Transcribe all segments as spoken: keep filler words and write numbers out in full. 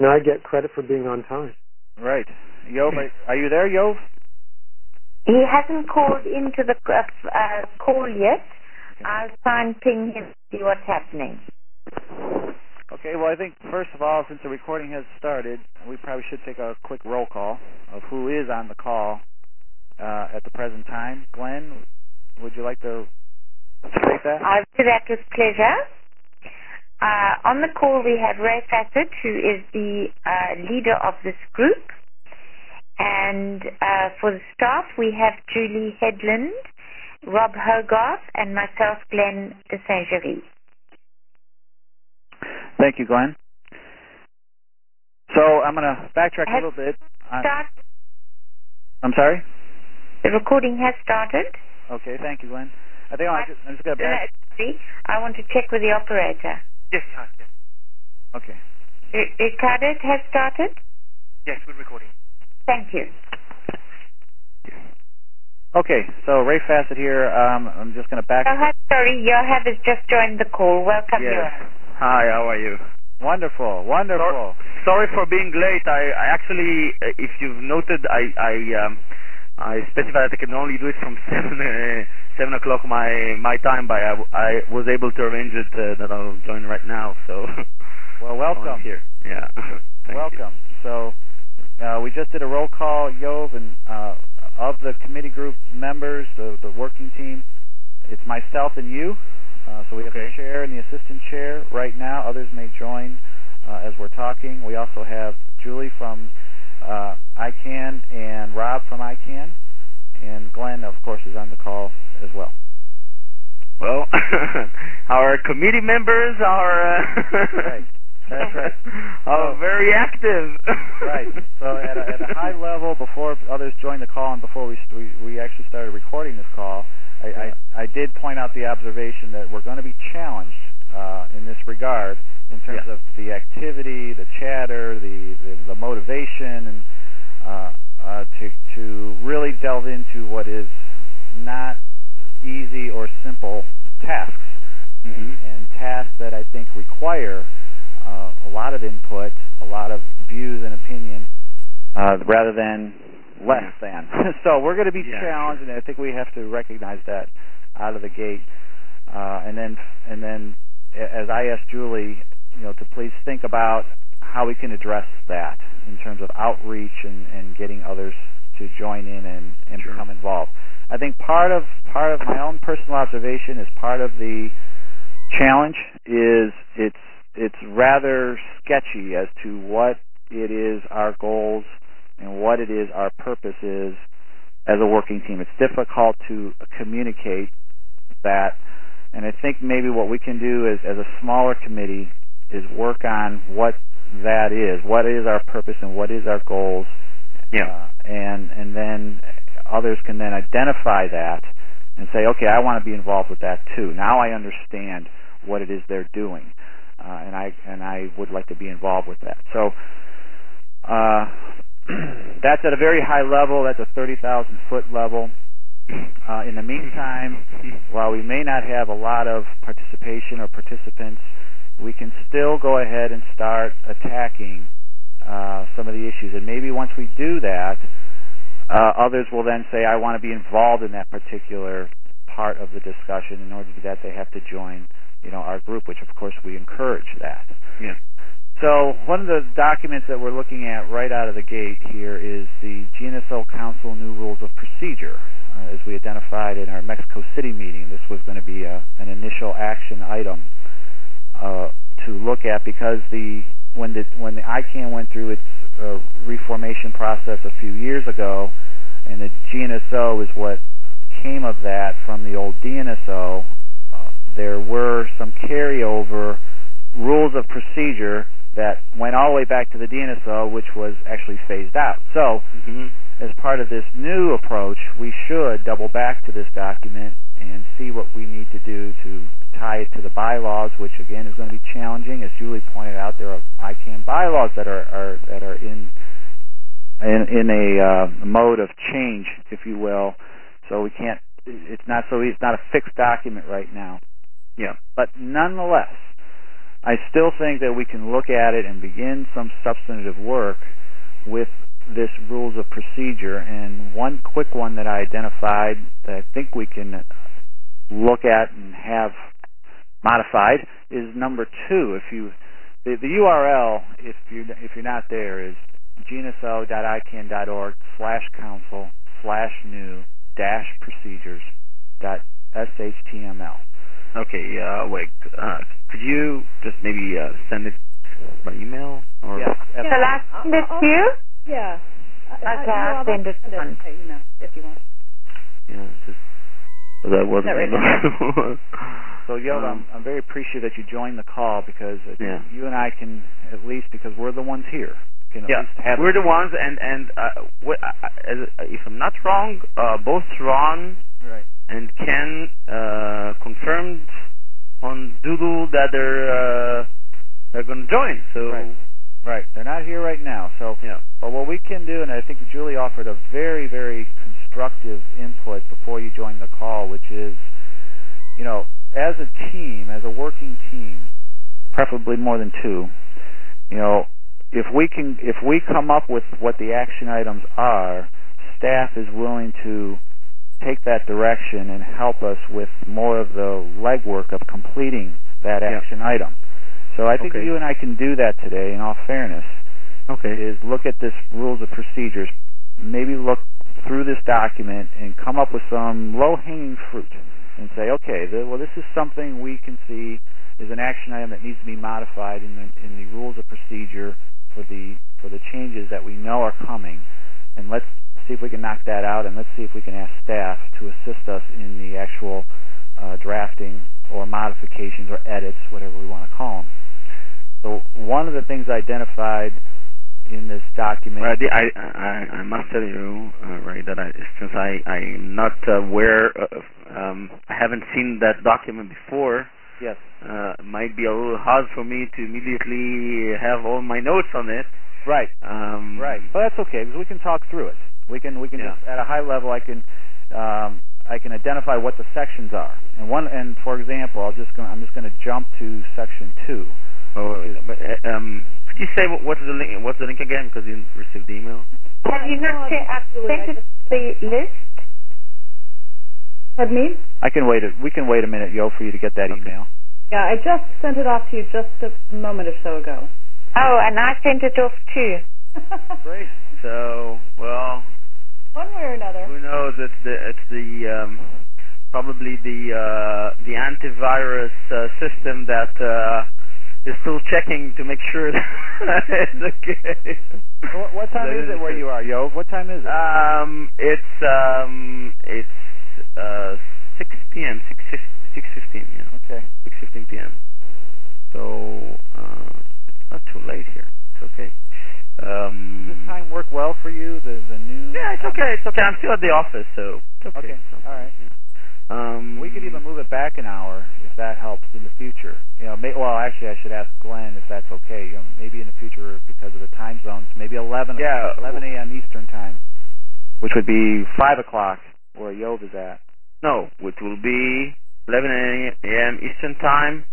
And I get credit for being on time. Right. Yov, are you there, Yov? He hasn't called into the uh, call yet. I'll try and ping him to see what's happening. Okay, well, I think, first of all, since the recording has started, we probably should take a quick roll call of who is on the call uh, at the present time. Glenn, would you like to take that? I'll do that with pleasure. Uh, on the call, we have Ray Fassett, who is the uh, leader of this group. And uh, for the staff, we have Julie Headland, Rob Hogarth, and myself, Glenn de Saint-Géry. Thank you, Glenn. So I'm going to backtrack a little bit. Start. I'm sorry? The recording has started. Okay, thank you, Glenn. I think I'm just, I'm just going to back. I want to check with the operator. Yes, yes, yes. Okay. R- Ricardo, it has started? Yes, we're recording. Thank you. Okay, so Ray Fassett here. Um, I'm just going to back. Oh, hi, sorry, Yoav has just joined the call. Welcome, yes. Yoav. Hi, how are you? Wonderful, wonderful. So, sorry for being late. I, I actually, if you've noted, I I, um, I specified that I can only do it from seven uh, seven o'clock my my time, but I, I was able to arrange it uh, that I'll join right now. So, well, welcome here. Yeah, welcome. You. So. Uh, we just did a roll call, Yov, and uh, of the committee group members, the, the working team, it's myself and you. Uh, so we have okay. the chair and the assistant chair right now. Others may join uh, as we're talking. We also have Julie from uh, I CAN and Rob from I CAN. And Glenn, of course, is on the call as well. Well, our committee members are... Uh, right. That's right. Oh, so, very active. Right. So at a, at a high level, before others joined the call and before we we, we actually started recording this call, I, yeah. I, I did point out the observation that we're going to be challenged uh, in this regard in terms yeah. of the activity, the chatter, the the, the motivation, and uh, uh, to to really delve into what is not easy or simple tasks, mm-hmm. and, and tasks that I think require Uh, a lot of input, a lot of views and opinion, uh, rather than less yeah. than. So we're going to be yeah, challenged, sure. and I think we have to recognize that out of the gate. Uh, and then, and then, as I asked Julie, you know, to please think about how we can address that in terms of outreach and, and getting others to join in and, and sure. become involved. I think part of part of my own personal observation is part of the challenge is it's it's rather sketchy as to what it is our goals and what it is our purpose is as a working team. It's difficult to communicate that, and I think maybe what we can do is, as a smaller committee, is work on what that is, what is our purpose and what is our goals, yeah. uh, and and then others can then identify that and say, okay, I want to be involved with that too. Now I understand what it is they're doing. Uh, and I and I would like to be involved with that. So uh, that's at a very high level. That's a thirty thousand foot level. Uh, in the meantime, while we may not have a lot of participation or participants, we can still go ahead and start attacking uh, some of the issues. And maybe once we do that, uh, others will then say, I want to be involved in that particular part of the discussion. In order to do that, they have to join you know, our group, which of course we encourage that. Yeah. So one of the documents that we're looking at right out of the gate here is the G N S O Council New Rules of Procedure. Uh, as we identified in our Mexico City meeting, this was going to be a, an initial action item uh, to look at because the when the when the I CAN went through its uh, reformation process a few years ago, and the G N S O is what came of that from the old D N S O. There were some carryover rules of procedure that went all the way back to the D N S O, which was actually phased out. So, mm-hmm. as part of this new approach, we should double back to this document and see what we need to do to tie it to the bylaws, which again is going to be challenging. As Julie pointed out, there are I CAN bylaws that are, are that are in in, in a uh, mode of change, if you will. So we can't. It's not so. It's not a fixed document right now. Yeah. But nonetheless, I still think that we can look at it and begin some substantive work with this rules of procedure. And one quick one that I identified that I think we can look at and have modified is number two. If you the, the U R L, if you if you're not there, is gnso.icann.org slash council slash new dash procedures dot shtml. Okay, uh, wait. Uh, could you just maybe uh, send it by email? Or Yes. Shall I send it to you? Yeah. Okay, I'll send it on. Email if you want. Yeah, just that wasn't That able. So, Yob, Um, I'm, I'm very appreciative that you joined the call because I think Yeah. you and I can, at least because we're the ones here, can at Yeah, least have we're the ones, and and uh, what, uh, as, if I'm not wrong, uh, both Ron Right. and Ken uh, confirmed on Doodle that they're uh, they're going to join. So Right. Right. They're not here right now. So, yeah, but what we can do, and I think Julie offered a very, very constructive input before you joined the call, which is, you know, as a team, as a working team, preferably more than two, you know, if we can, if we come up with what the action items are, staff is willing to take that direction and help us with more of the legwork of completing that Yeah. action item. So I think Okay. you and I can do that today, in all fairness, okay, is look at this rules of procedures, maybe look through this document and come up with some low-hanging fruit and say, okay, the, well, this is something we can see is an action item that needs to be modified in the, in the rules of procedure for the for the changes that we know are coming, and let's see if we can knock that out, and let's see if we can ask staff to assist us in the actual uh, drafting or modifications or edits, whatever we want to call them. So one of the things identified in this document... Right, I, I, I must tell you, uh, right, that I, since I, I'm not aware of, um, I haven't seen that document before, Yes. uh, it might be a little hard for me to immediately have all my notes on it. Right. Um, Right. But that's okay, because we can talk through it. We can, we can Yeah. just, at a high level, I can... Um, I can identify what the sections are, and one, and for example, I'll just go, I'm just going to jump to section two. Oh, but, uh, um, could you say what, what's the link? What's the link again? Because you received the email. Have you not No, sent I just- sent I it just- the list? Pardon me? I can wait. A, we can wait a minute, Yo, for you to get that Okay. email. Yeah, I just sent it off to you just a moment or so ago. Oh, and I sent it off too. Great. So, well, One way or another. who knows? It's the it's the um, probably the uh, the antivirus uh, system that uh, is still checking to make sure that it's okay. What, what time is it where you are, Yo? What time is it? Um, it's um, it's uh, six p.m. six six fifteen. Yeah. Okay. six fifteen p.m. So uh, it's not too late here. It's okay. Um, Does this time work well for you? The the noon? yeah, it's okay. It's okay. I'm still at the office, so it's okay. Okay. So, All right. yeah. Um, We could even move it back an hour if that helps in the future. You know, may, well, actually, I should ask Glenn if that's okay. You know, maybe in the future because of the time zones, maybe eleven Yeah. eleven a.m. Eastern time, which would be five o'clock where Yov is at. No, it will be eleven a.m. Eastern time.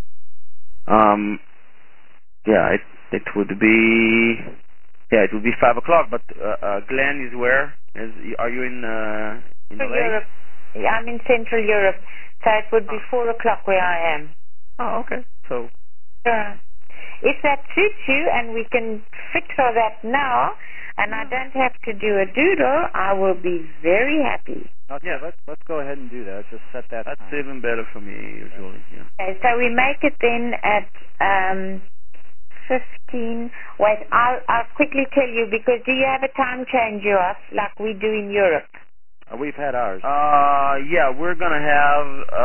Um, yeah, it it would be yeah, it would be five o'clock. But uh, uh, Glenn is where? Is are you in uh, in Central L A? Europe. Yeah, I'm in Central Europe, so it would be four o'clock where I am. Oh, okay. So Sure. If that suits you and we can fix all that now, and I don't have to do a doodle, I will be very happy. Okay, Yeah. let's let's go ahead and do that. Let's just set that that's time. even better for me usually. Yeah. Okay, so we make it then at um, fifteen. Wait, I'll, I'll quickly tell you, because do you have a time change, Yoav, like we do in Europe? Uh, we've had ours. Uh, yeah, we're gonna have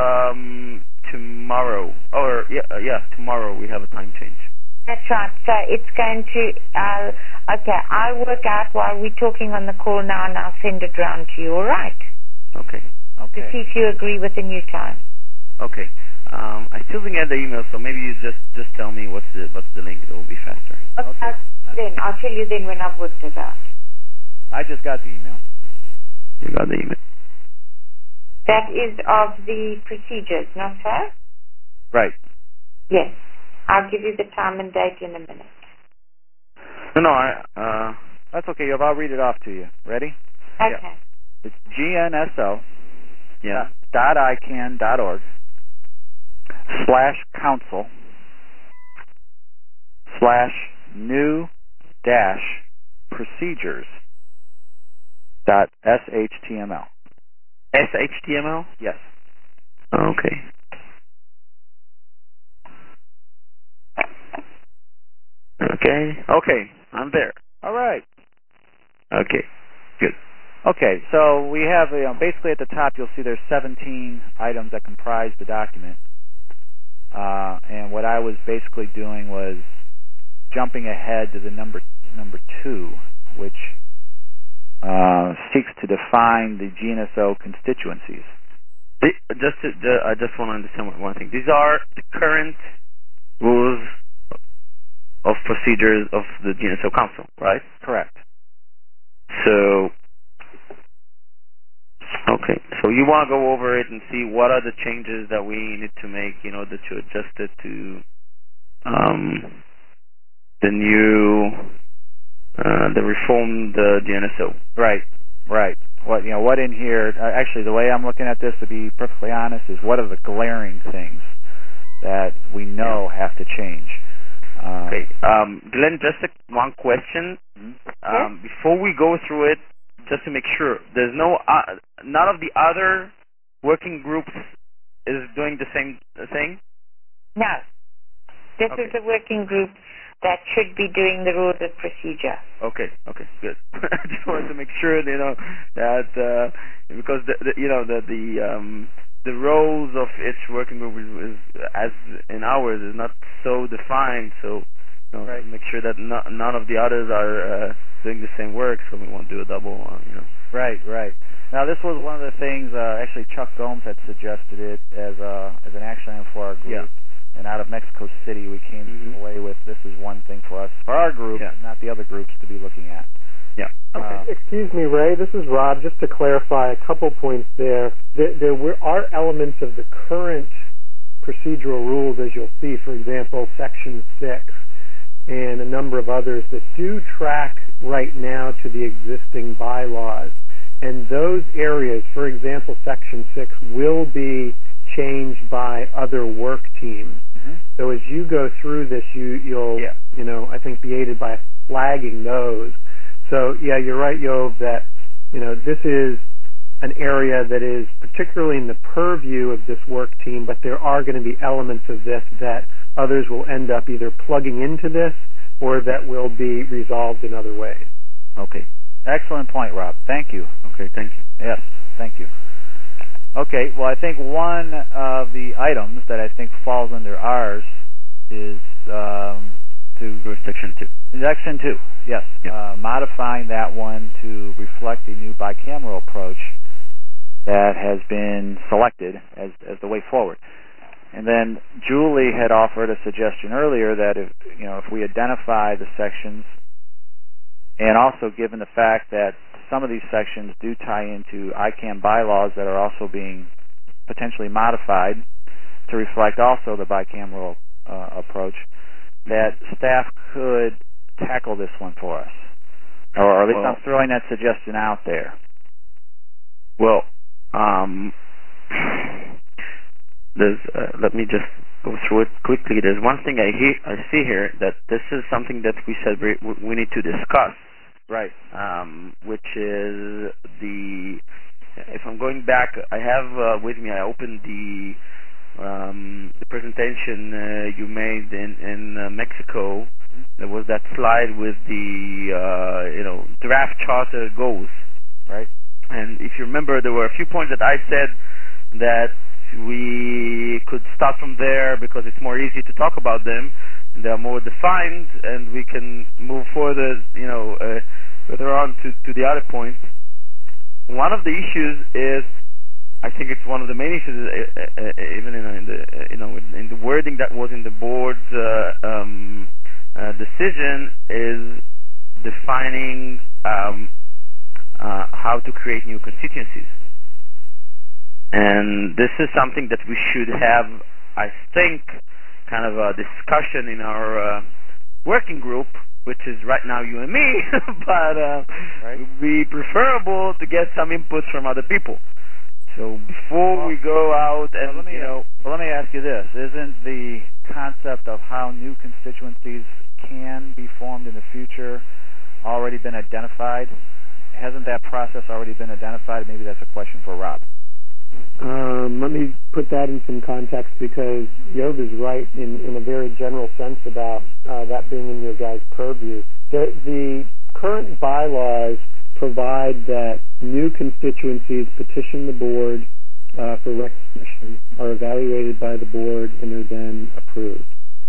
um tomorrow, or yeah, uh, yeah, tomorrow we have a time change. That's right. So it's going to, uh, okay, I'll work out while we're talking on the call now, and I'll send it round to you, all right? Okay. To Okay. see if you agree with the new time. Okay. Um, I still didn't get the email, so maybe you just just tell me what's the what's the link. It will be faster. Okay. Then I'll tell you then when I've worked it out. I just got the email. You got the email. That is of the procedures, not so? Right. Yes. I'll give you the time and date in a minute. No, no, I, uh, That's okay, Yov. I'll read it off to you. Ready? Okay. Yeah. It's G N S O yeah. dot I C A N dot org slash council slash new dash procedures dot shtml. S H T M L? Yes. Okay. Okay. Okay. I'm there. All right. Okay. Good. Okay, so we have, you know, basically at the top you'll see there's seventeen items that comprise the document. Uh, and what I was basically doing was jumping ahead to the number number two, which uh, seeks to define the G N S O constituencies. The, just to, the, I just want to understand one, one thing. These are the current rules of procedures of the G N S O Council, right? Correct. So, okay. So you want to go over it and see what are the changes that we need to make in order to adjust it to um, the new, uh, the reformed uh, G N S O. Right. Right. What you know? What in here? Uh, actually, the way I'm looking at this, to be perfectly honest, is what are the glaring things that we know yeah. have to change. Uh, okay, um, Glenn, just a, one question. Mm-hmm. Um, yes? Before we go through it, just to make sure, there's no, uh, none of the other working groups is doing the same thing? No. This okay. is a working group that should be doing the rules of procedure. Okay, okay, good. I just wanted to make sure, you know, that, uh, because, the, the, you know, the, the, um, the roles of each working group is, is, as in ours, is not so defined, so, you know, right. make sure that no, none of the others are uh, doing the same work, so we won't do a double, uh, you know. Right, right. Now, this was one of the things, uh, actually Chuck Gomes had suggested it as, a, as an action item for our group. Yeah. And out of Mexico City, we came mm-hmm. away with this is one thing for us, for our group, yeah. not the other groups to be looking at. Yeah. Okay. Uh, excuse me, Ray. This is Rob. Just to clarify a couple points there. There, there were, are elements of the current procedural rules, as you'll see, for example, Section six and a number of others that do track right now to the existing bylaws. And those areas, for example, Section six, will be changed by other work teams. Mm-hmm. So as you go through this, you, you'll, yeah. you know, I think be aided by flagging those. So yeah, you're right, Yov, that, you know, this is an area that is particularly in the purview of this work team, but there are going to be elements of this that others will end up either plugging into this or that will be resolved in other ways. Okay. Excellent point, Rob. Thank you. Okay, thank you. Yes, thank you. Okay, well, I think one of the items that I think falls under ours is um, to Section two. Section two, yes. Yep. Uh, modifying that one to reflect the new bicameral approach that has been selected as as the way forward. And then Julie had offered a suggestion earlier that if you know if we identify the sections, and also given the fact that some of these sections do tie into I C A N bylaws that are also being potentially modified to reflect also the bicameral uh, approach, that staff could tackle this one for us. Or, or at least well, I'm throwing that suggestion out there. Well, um, there's, uh, let me just go through it quickly. There's one thing I, hear, I see here, that this is something that we said we, we need to discuss. Right. Um, which is the, if I'm going back, I have uh, with me, I opened the um, the presentation uh, you made in, in uh, Mexico. There was that slide with the, uh, you know, draft charter goals. Right. And if you remember, there were a few points that I said that we could start from there because it's more easy to talk about them. They are more defined, and we can move further, you know, uh, further on to, to the other points. One of the issues is, I think it's one of the main issues, uh, uh, even in, in the, uh, you know, in, in the wording that was in the board's uh, um, uh, decision, is defining um, uh, how to create new constituencies. And this is something that we should have, I think, kind of a discussion in our uh, working group, which is right now you and me, but uh, right. it would be preferable to get some inputs from other people. So before well, we go out and, well, let me, you know... Well, let me ask you this. Isn't the concept of how new constituencies can be formed in the future already been identified? Hasn't that process already been identified? Maybe that's a question for Rob. Um, let me put that in some context because Yob is right in, in a very general sense about uh, that being in your guys' purview. The, the current bylaws provide that new constituencies petition the board uh, for recognition, are evaluated by the board, and are then approved.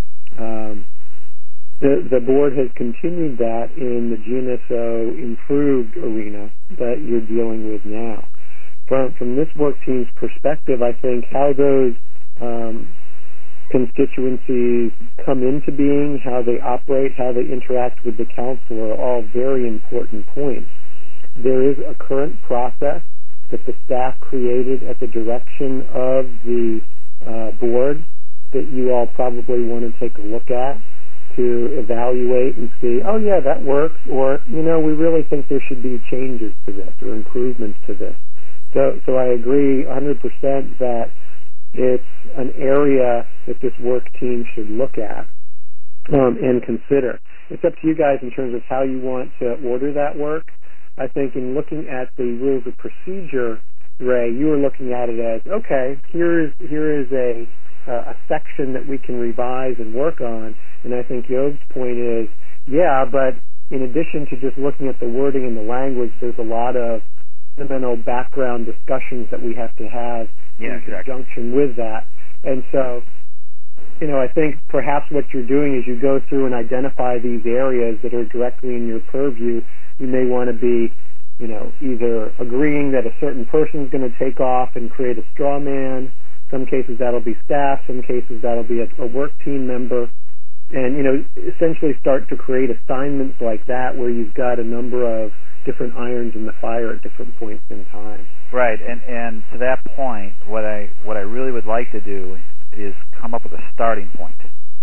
Um, the, the board has continued that in the G N S O improved arena that you're dealing with now. From, from this work team's perspective, I think how those um, constituencies come into being, how they operate, how they interact with the council are all very important points. There is a current process that the staff created at the direction of the uh, board that you all probably want to take a look at to evaluate and see, oh yeah, that works, or, you know, we really think there should be changes to this or improvements to this. So, so I agree one hundred percent that it's an area that this work team should look at um, and consider. It's up to you guys in terms of how you want to order that work. I think in looking at the rules of procedure, Ray, you were looking at it as, okay, here is here is a uh, a section that we can revise and work on. And I think Yob's point is, yeah, but in addition to just looking at the wording and the language, there's a lot of fundamental background discussions that we have to have yeah, in exactly. conjunction with that. And so, you know, I think perhaps what you're doing is you go through and identify these areas that are directly in your purview. You may want to be, you know, either agreeing that a certain person is going to take off and create a straw man. Some cases that'll be staff. Some cases that'll be a, a work team member. And, you know, essentially start to create assignments like that where you've got a number of different irons in the fire at different points in time. Right, and and to that point, what I what I really would like to do is come up with a starting point.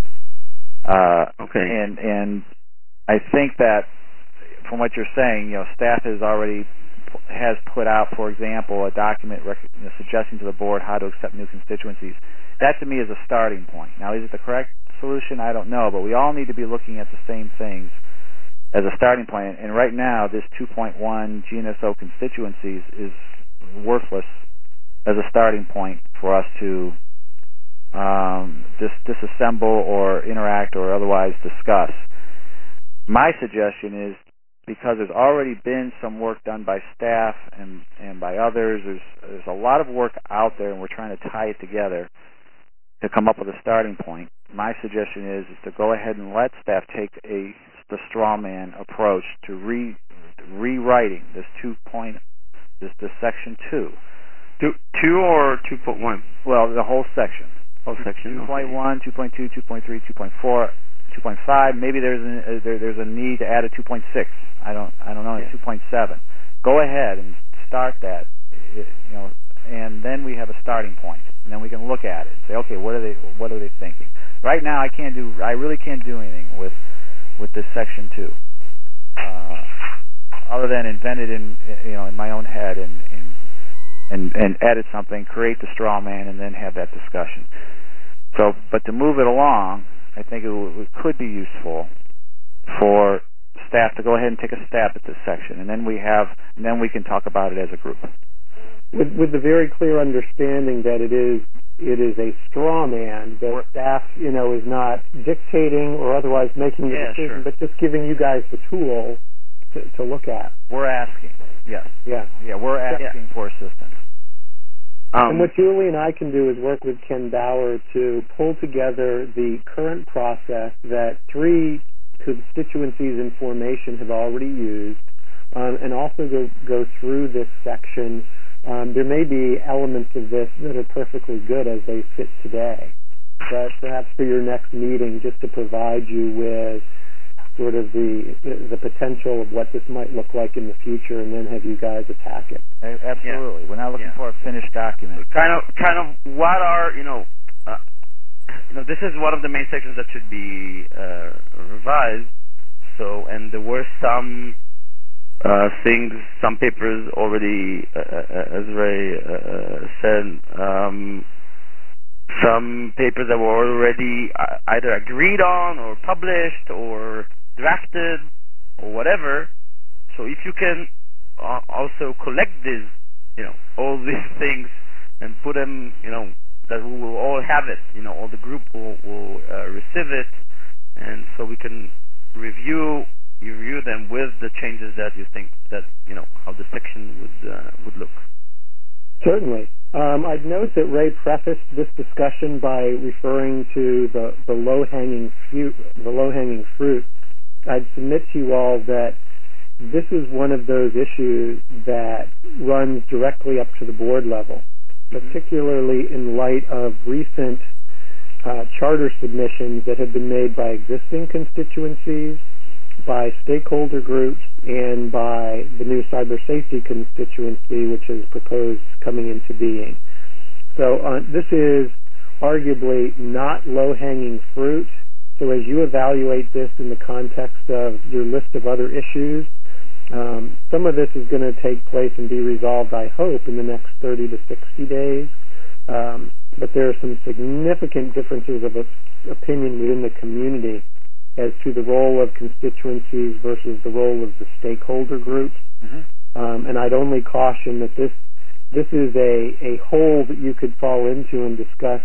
Uh, okay. And and I think that from what you're saying, you know, staff has already has put out, for example, a document rec- you know, suggesting to the board how to accept new constituencies. That to me is a starting point. Now, is it the correct solution? I don't know, but we all need to be looking at the same things as a starting point. And right now, this two point one G N S O constituencies is worthless as a starting point for us to um, dis- disassemble or interact or otherwise discuss. My suggestion is, because there's already been some work done by staff and, and by others, there's there's a lot of work out there, and we're trying to tie it together to come up with a starting point. My suggestion is, is to go ahead and let staff take a the straw man approach to re rewriting this two point this this section two. Two, two or two point one? Well, the whole section. Whole section. Two point one, two point two, two point three, two point four, two point five. Maybe there's a, there, there's a need to add a two point six. I don't I don't know. Yeah. two point seven. Go ahead and start that. You know, and then we have a starting point, and then we can look at it and say, okay, what are they what are they thinking? Right now, I can't do I really can't do anything with with this section two, uh, other than invent it in you know in my own head and and and, and edit something, create the straw man, and then have that discussion. So, but to move it along, I think it, w- it could be useful for staff to go ahead and take a stab at this section, and then we have and then we can talk about it as a group. With, with the very clear understanding that it is it is a straw man, that staff, you know, is not dictating or otherwise making the yeah, decision, sure. but just giving you guys the tool to, to look at. We're asking, yes. Yeah. Yeah, we're asking yeah. for assistance. And Um, what Julie and I can do is work with Ken Bauer to pull together the current process that three constituencies in formation have already used, um, and also go, go through this section. Um, there may be elements of this that are perfectly good as they sit today, but perhaps for your next meeting, just to provide you with sort of the the potential of what this might look like in the future, and then have you guys attack it. Absolutely. Yeah. We're not looking yeah. for a finished document. Kind of, kind of, what are you know? Uh, you know, this is one of the main sections that should be uh, revised. So, and there were some uh, things, some papers already, uh, as Ray uh, said, um, some papers that were already either agreed on or published or drafted or whatever. So if you can uh, also collect these, you know, all these things and put them, you know, that we will all have it, you know, all the group will, will uh, receive it, and so we can review review them with the changes that you think that, you know, how the section would uh, would look. Certainly. Um, I'd note that Ray prefaced this discussion by referring to the, the low-hanging fruit. The low-hanging fruit. I'd submit to you all that this is one of those issues that runs directly up to the board level, particularly in light of recent uh, charter submissions that have been made by existing constituencies, by stakeholder groups, and by the new cyber safety constituency, which is proposed coming into being. So uh, this is arguably not low-hanging fruit. So as you evaluate this in the context of your list of other issues, um, some of this is going to take place and be resolved, I hope, in the next thirty to sixty days. Um, but there are some significant differences of opinion within the community as to the role of constituencies versus the role of the stakeholder groups. Mm-hmm. Um, and I'd only caution that this this is a, a hole that you could fall into and discuss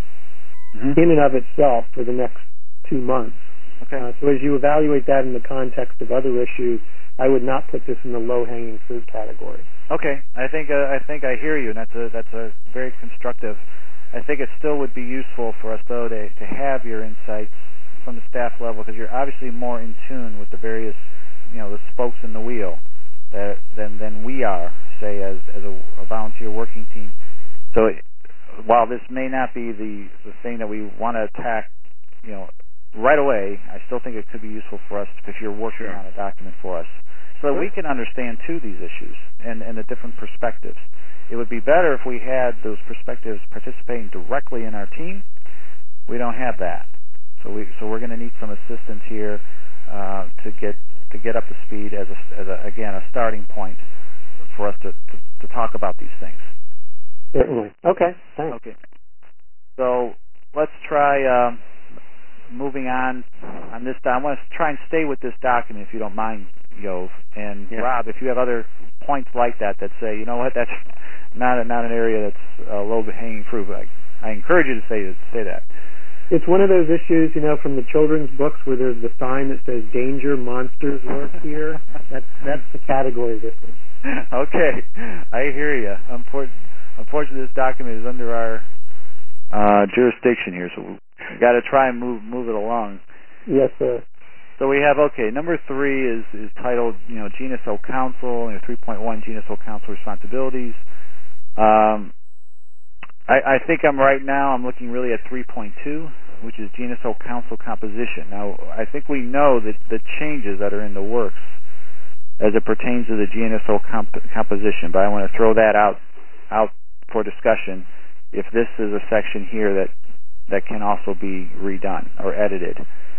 mm-hmm. in and of itself for the next two months. Okay. Uh, so as you evaluate that in the context of other issues, I would not put this in the low-hanging fruit category. Okay. I think uh, I think I hear you, and that's a that's a very constructive. I think it still would be useful for us, though, to to have your insights from the staff level, because you're obviously more in tune with the various, you know, the spokes in the wheel that, than than we are, say, as as a, a volunteer working team. So it, while this may not be the the thing that we want to attack, you know, right away, I still think it could be useful for us if you're working sure. on a document for us, so that we can understand too these issues and and the different perspectives. It would be better if we had those perspectives participating directly in our team. We don't have that. So we so we're going to need some assistance here uh, to get to get up to speed as a, as a, again a starting point for us to, to, to talk about these things. Certainly. Okay. Thanks. Okay. So let's try um, moving on on this. I want to try and stay with this document, if you don't mind, Yov. And yeah. Rob, if you have other points like that that say, you know what, that's not a, not an area that's a low hanging fruit. But I, I encourage you to say say that. It's one of those issues, you know, from the children's books where there's the sign that says "Danger, monsters lurk here." That's that's the category this is. Okay, I hear you. Unfortunately, unfortunately, this document is under our uh, jurisdiction here, so we got to try and move move it along. Yes, sir. So we have okay. Number three is is titled, you know, G N S O Council, and three point one G N S O Council responsibilities. Um, I, I think I'm right now, I'm looking really at three point two, which is G N S O Council composition. Now, I think we know that the changes that are in the works as it pertains to the G N S O comp- composition, but I want to throw that out out for discussion if this is a section here that, that can also be redone or edited.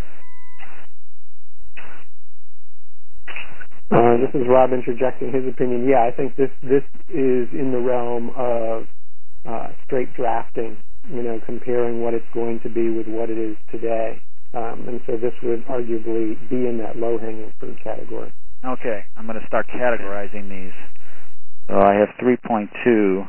Uh, this is Rob interjecting his opinion. Yeah, I think this, this is in the realm of Uh, straight drafting, you know, comparing what it's going to be with what it is today. Um, and so this would arguably be in that low-hanging fruit category. Okay, I'm going to start categorizing these. So I have three point two,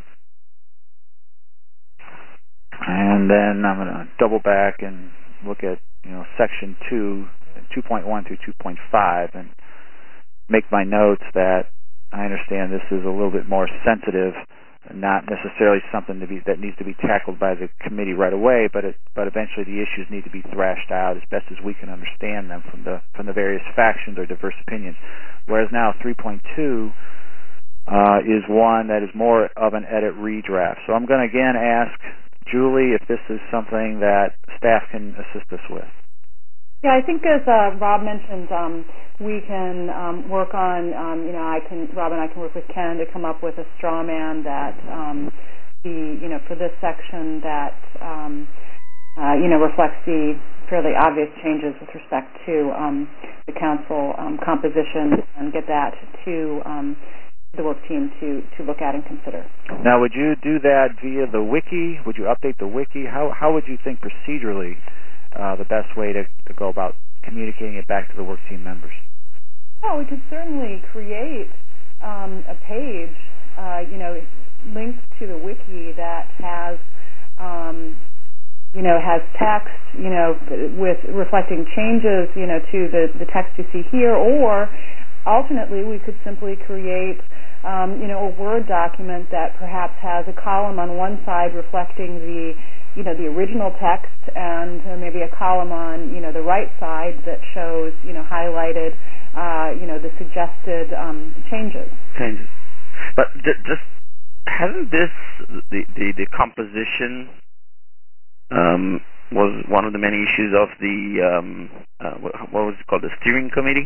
and then I'm going to double back and look at, you know, section two, two point one through two point five, and make my notes that I understand this is a little bit more sensitive, not necessarily something to be that needs to be tackled by the committee right away, but it, but eventually the issues need to be thrashed out as best as we can understand them from the from the various factions or diverse opinions. Whereas now three point two uh, is one that is more of an edit redraft. So I'm going to again ask Julie if this is something that staff can assist us with. Yeah, I think as uh, Rob mentioned, um, we can um, work on, um, you know, I can, Rob and I can work with Ken to come up with a straw man that, um, the, you know, for this section that um, uh, you know, reflects the fairly obvious changes with respect to um, the council um, composition, and get that to um, the work team to, to look at and consider. Now, would you do that via the wiki? Would you update the wiki? How how would you think procedurally uh, the best way to, to go about communicating it back to the work team members? Well, we could certainly create um, a page, uh, you know, linked to the wiki that has, um, you know, has text, you know, with reflecting changes, you know, to the, the text you see here, or alternately, we could simply create, um, you know, a Word document that perhaps has a column on one side reflecting the, you know, the original text, and uh, maybe a column on, you know, the right side that shows, you know, highlighted, uh, you know, the suggested um, changes. Changes. But j- just hasn't this the the, the composition um, was one of the many issues of the um, uh, what, what was it called, the steering committee?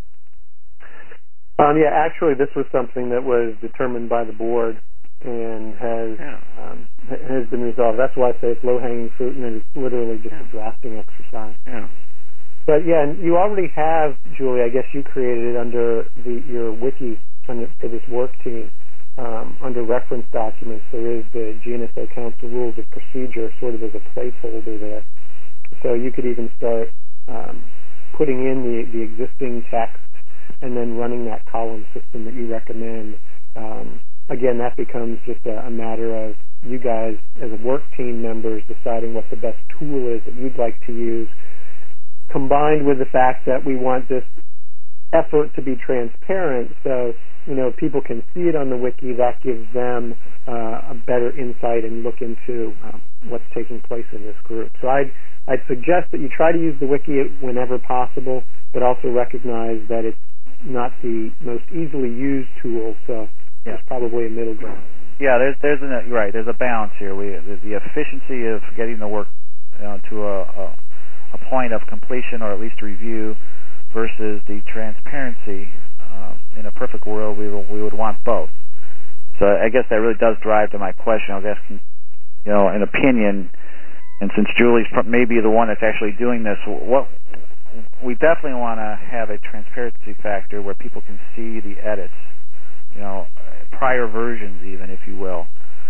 Um, yeah, actually, this was something that was determined by the board and has Yeah. um, has been resolved. That's why I say it's low-hanging fruit, and it's literally just Yeah. a drafting exercise. Yeah. But yeah, and you already have, Julie, I guess you created it under the your wiki under, for this work team. Um, under reference documents, there is the G N S O Council Rules of Procedure sort of as a placeholder there. So you could even start um, putting in the, the existing text and then running that column system that you recommend. Um, again, that becomes just a, a matter of you guys as a work team members deciding what the best tool is that you'd like to use, combined with the fact that we want this effort to be transparent, so you know people can see it on the wiki. That gives them uh, a better insight and look into um, what's taking place in this group. So I'd I'd suggest that you try to use the wiki whenever possible, but also recognize that it's not the most easily used tool. So Yeah. there's probably a middle ground. Yeah, there's there's an you're right. There's a balance here. We the, the efficiency of getting the work you know, to a, a a point of completion or at least review versus the transparency. Uh, in a perfect world, we will, we would want both. So I guess that really does drive to my question. I was asking, you know, an opinion, and since Julie's maybe the one that's actually doing this, what we definitely want to have a transparency factor where people can see the edits, you know, prior versions even, if you will.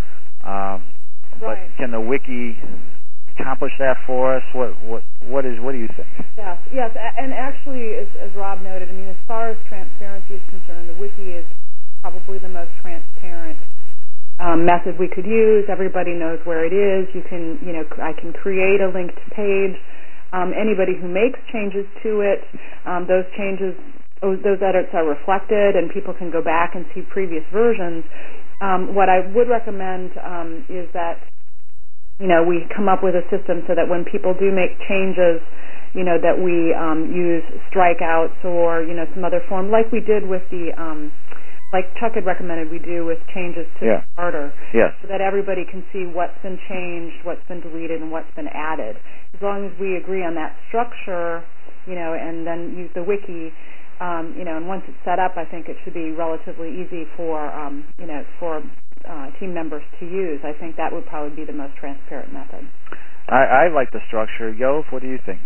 Um, but Right. can the wiki accomplish that for us? What what what is what do you think? Yes, yes, and actually, as, as Rob noted, I mean, as far as transparency is concerned, the wiki is probably the most transparent um, method we could use. Everybody knows where it is. You can, you know, I can create a linked page. Um, anybody who makes changes to it, um, those changes, those, those edits are reflected, and people can go back and see previous versions. Um, what I would recommend um, is that, you know, we come up with a system so that when people do make changes, you know, that we um, use strikeouts or, you know, some other form, like we did with the, um, like Chuck had recommended we do with changes to Yeah. the charter, Yes. so that everybody can see what's been changed, what's been deleted, and what's been added. As long as we agree on that structure, you know, and then use the wiki, um, you know, and once it's set up, I think it should be relatively easy for, um, you know, for uh, team members to use. I think that would probably be the most transparent method. I, I like the structure. Yov, what do you think?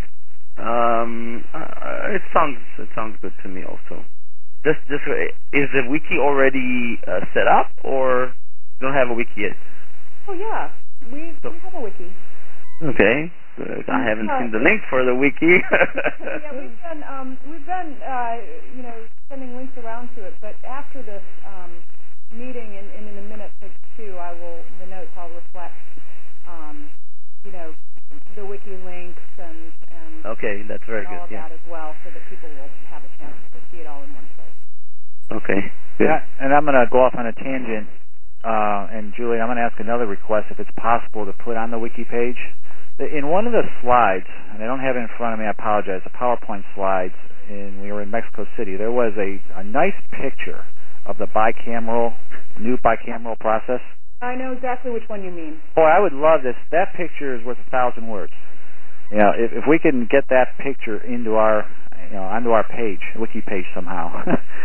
Um, uh, it sounds it sounds good to me also. Just just uh, is the wiki already uh, set up, or you don't have a wiki yet? Oh yeah, we So- we have a wiki. Okay, good. I haven't Uh, seen the link for the wiki. Yeah, we've been um, we've been uh, you know sending links around to it, but after this um, meeting and, and in a minute or two, I will the notes I'll reflect um, you know the wiki links and and Okay, that's very all good. of Yeah. that as well, so that people will have a chance to see it all in one place. Okay. Good. Yeah, and I'm going to go off on a tangent. Uh, and Julie, I'm going to ask another request if it's possible to put on the wiki page. In one of the slides, and I don't have it in front of me, I apologize, the PowerPoint slides, and we were in Mexico City, there was a, a nice picture of the bicameral, new bicameral process. I know exactly which one you mean. Boy, I would love this. That picture is worth a thousand words. You know, if, if we can get that picture into our, you know, onto our page, wiki page somehow.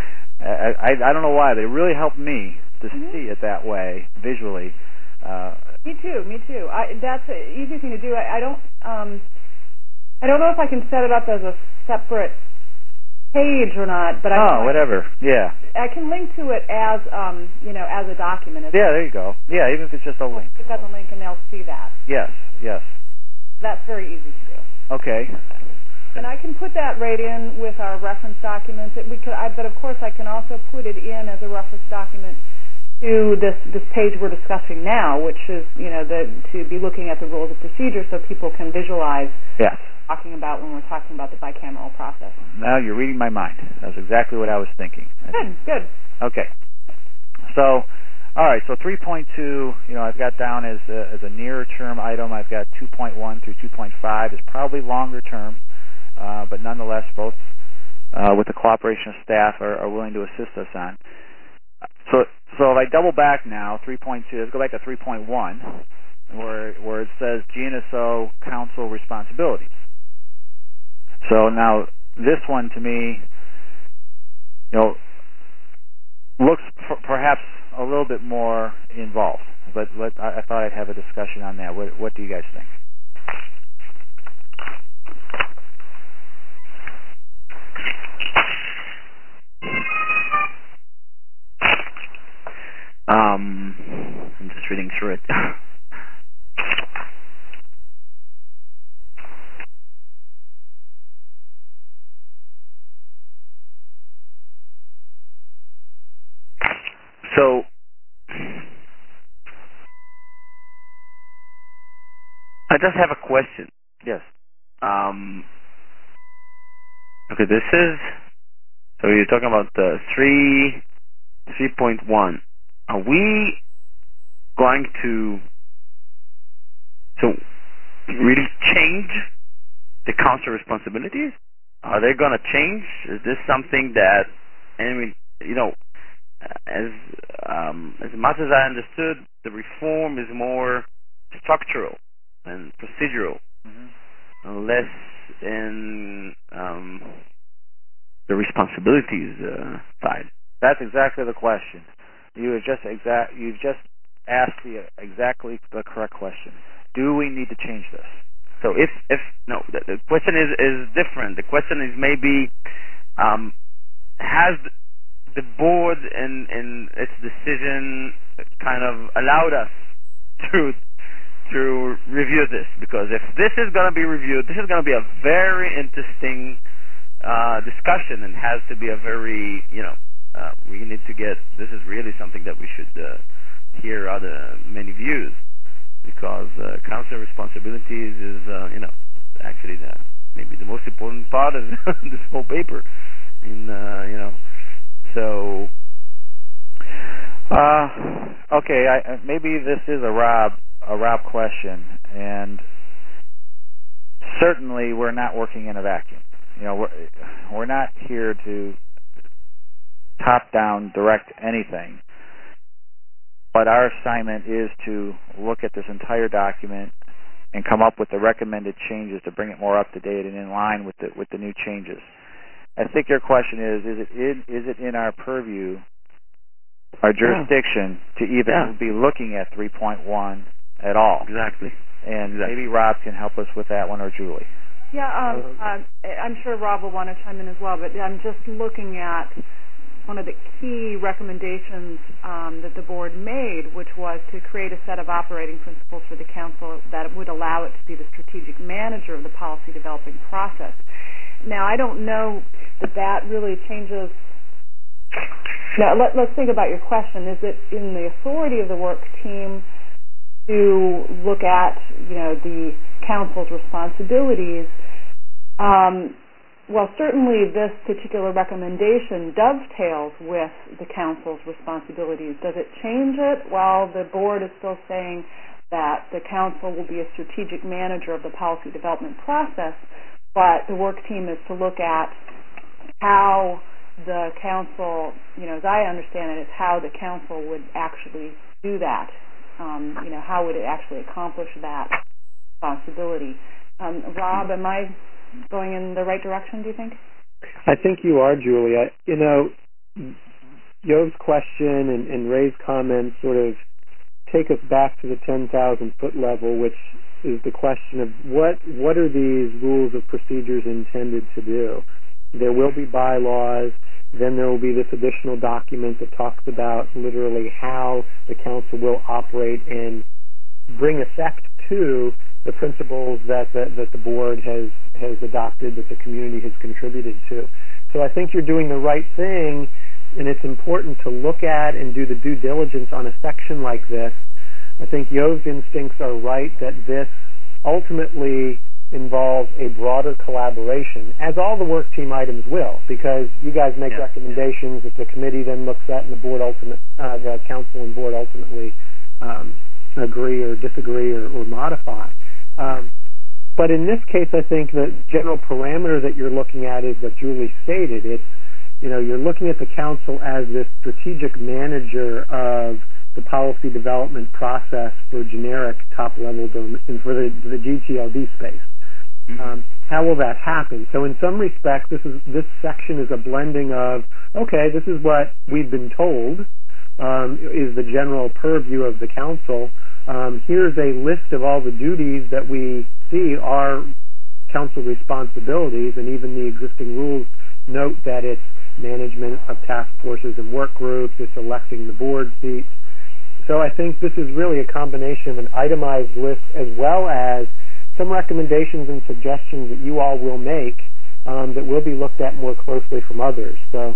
I, I I don't know why, but it really helped me to Mm-hmm. see it that way visually. Uh, Me too. Me too. I, that's an easy thing to do. I, I don't. Um, I don't know if I can set it up as a separate page or not, but I oh, whatever. Yeah. I can link to it as um, you know, as a document. As yeah, there you go. Yeah, even if it's just a link. Click on the link and they'll see that. Yes. Yes. That's very easy to do. Okay. And I can put that right in with our reference documents. It, we could, I, but of course, I can also put it in as a reference document to this this page we're discussing now, which is, you know, the to be looking at the rules of procedure so people can visualize. Yes. Talking about when we're talking about the bicameral process. Now you're reading my mind. That's exactly what I was thinking. Good. Good. Okay. So, all right. So three point two, you know, I've got down as a, as a nearer term item. I've got two point one through two point five is probably longer term, uh, but nonetheless, both uh, with the cooperation of staff are, are willing to assist us on. So, so if I double back now, three point two, let's go back to three point one, where where it says G N S O council responsibilities. So now this one to me, you know, looks p- perhaps a little bit more involved. But let, I, I thought I'd have a discussion on that. What, what do you guys think? Um, I'm just reading through it. So, I just have a question. Yes. Um, okay, this is, so you're talking about the three, three point one. Are we going to, so, really change the council responsibilities? Are they going to change? Is this something that, I mean, you know, as um, as much as I understood, the reform is more structural and procedural, mm-hmm. less in um, the responsibilities uh, side. That's exactly the question. You have just exact. You've just asked the exactly the correct question. Do we need to change this? So if if no, the, the question is is different. The question is maybe um, has the board in, in its decision kind of allowed us to to review this, because if this is going to be reviewed, this is going to be a very interesting uh, discussion, and has to be a very, you know, uh, we need to get, this is really something that we should uh, hear other many views, because uh, council responsibilities is, uh, you know, actually the, maybe the most important part of this whole paper. In, uh, you know, So, uh, okay, I, maybe this is a Rob a Rob question, and certainly we're not working in a vacuum. You know, we're we're not here to top down direct anything, but our assignment is to look at this entire document and come up with the recommended changes to bring it more up to date and in line with the with the new changes. I think your question is: Is it in, is it in our purview, our jurisdiction, yeah. to even yeah. be looking at three point one at all? Exactly. And exactly. maybe Rob can help us with that one, or Julie. Yeah, um, uh, I'm sure Rob will want to chime in as well. But I'm just looking at one of the key recommendations um, that the board made, which was to create a set of operating principles for the council that would allow it to be the strategic manager of the policy developing process. Now, I don't know that that really changes. Now, let, let's think about your question. Is it in the authority of the work team to look at, you know, the council's responsibilities? Um, well, certainly this particular recommendation dovetails with the council's responsibilities. Does it change it? Well, the board is still saying that the council will be a strategic manager of the policy development process, but the work team is to look at how the council, you know, as I understand it, is how the council would actually do that. Um, you know, how would it actually accomplish that responsibility? Um, Rob, am I going in the right direction, do you think? I think you are, Julie. I, you know, Yov's question and, and Ray's comments sort of take us back to the ten thousand foot level, which is the question of what what are these rules of procedures intended to do? There will be bylaws. Then there will be this additional document that talks about literally how the council will operate and bring effect to the principles that the, that the board has, has adopted, that the community has contributed to. So I think you're doing the right thing, and it's important to look at and do the due diligence on a section like this. I think Yo's instincts are right that this ultimately involves a broader collaboration, as all the work team items will, because you guys make yeah. recommendations that the committee then looks at, and the board ultimate, uh, the council and board ultimately um, agree or disagree or, or modify. Um, but in this case, I think the general parameter that you're looking at is what Julie stated. It's, you know, you're looking at the council as this strategic manager of the policy development process for generic top-level dom- for the, the G T L D space. Um, how will that happen? So in some respects, this is this section is a blending of, okay, this is what we've been told um, is the general purview of the council. Um, here's a list of all the duties that we see are council responsibilities, and even the existing rules note that it's management of task forces and work groups, it's electing the board seats. So I think this is really a combination of an itemized list as well as some recommendations and suggestions that you all will make um, that will be looked at more closely from others. So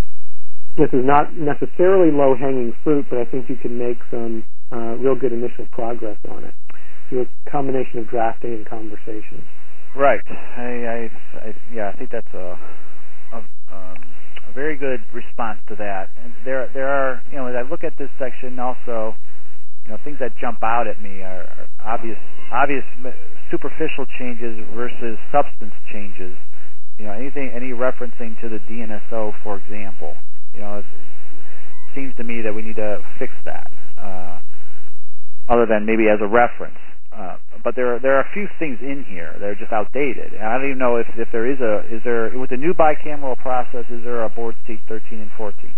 this is not necessarily low-hanging fruit, but I think you can make some uh, real good initial progress on it through a combination of drafting and conversations. Right. I, I, I yeah, I think that's a, a, um, a very good response to that. And there, there are, you know, as I look at this section, also, you know, things that jump out at me are, are obvious, obvious superficial changes versus substance changes. You know, anything, any referencing to the D N S O, for example. You know, it seems to me that we need to fix that, uh, other than maybe as a reference. Uh, but there are there are a few things in here that are just outdated. And I don't even know if, if there is a is there with the new bicameral process, is there a board seat thirteen and fourteen?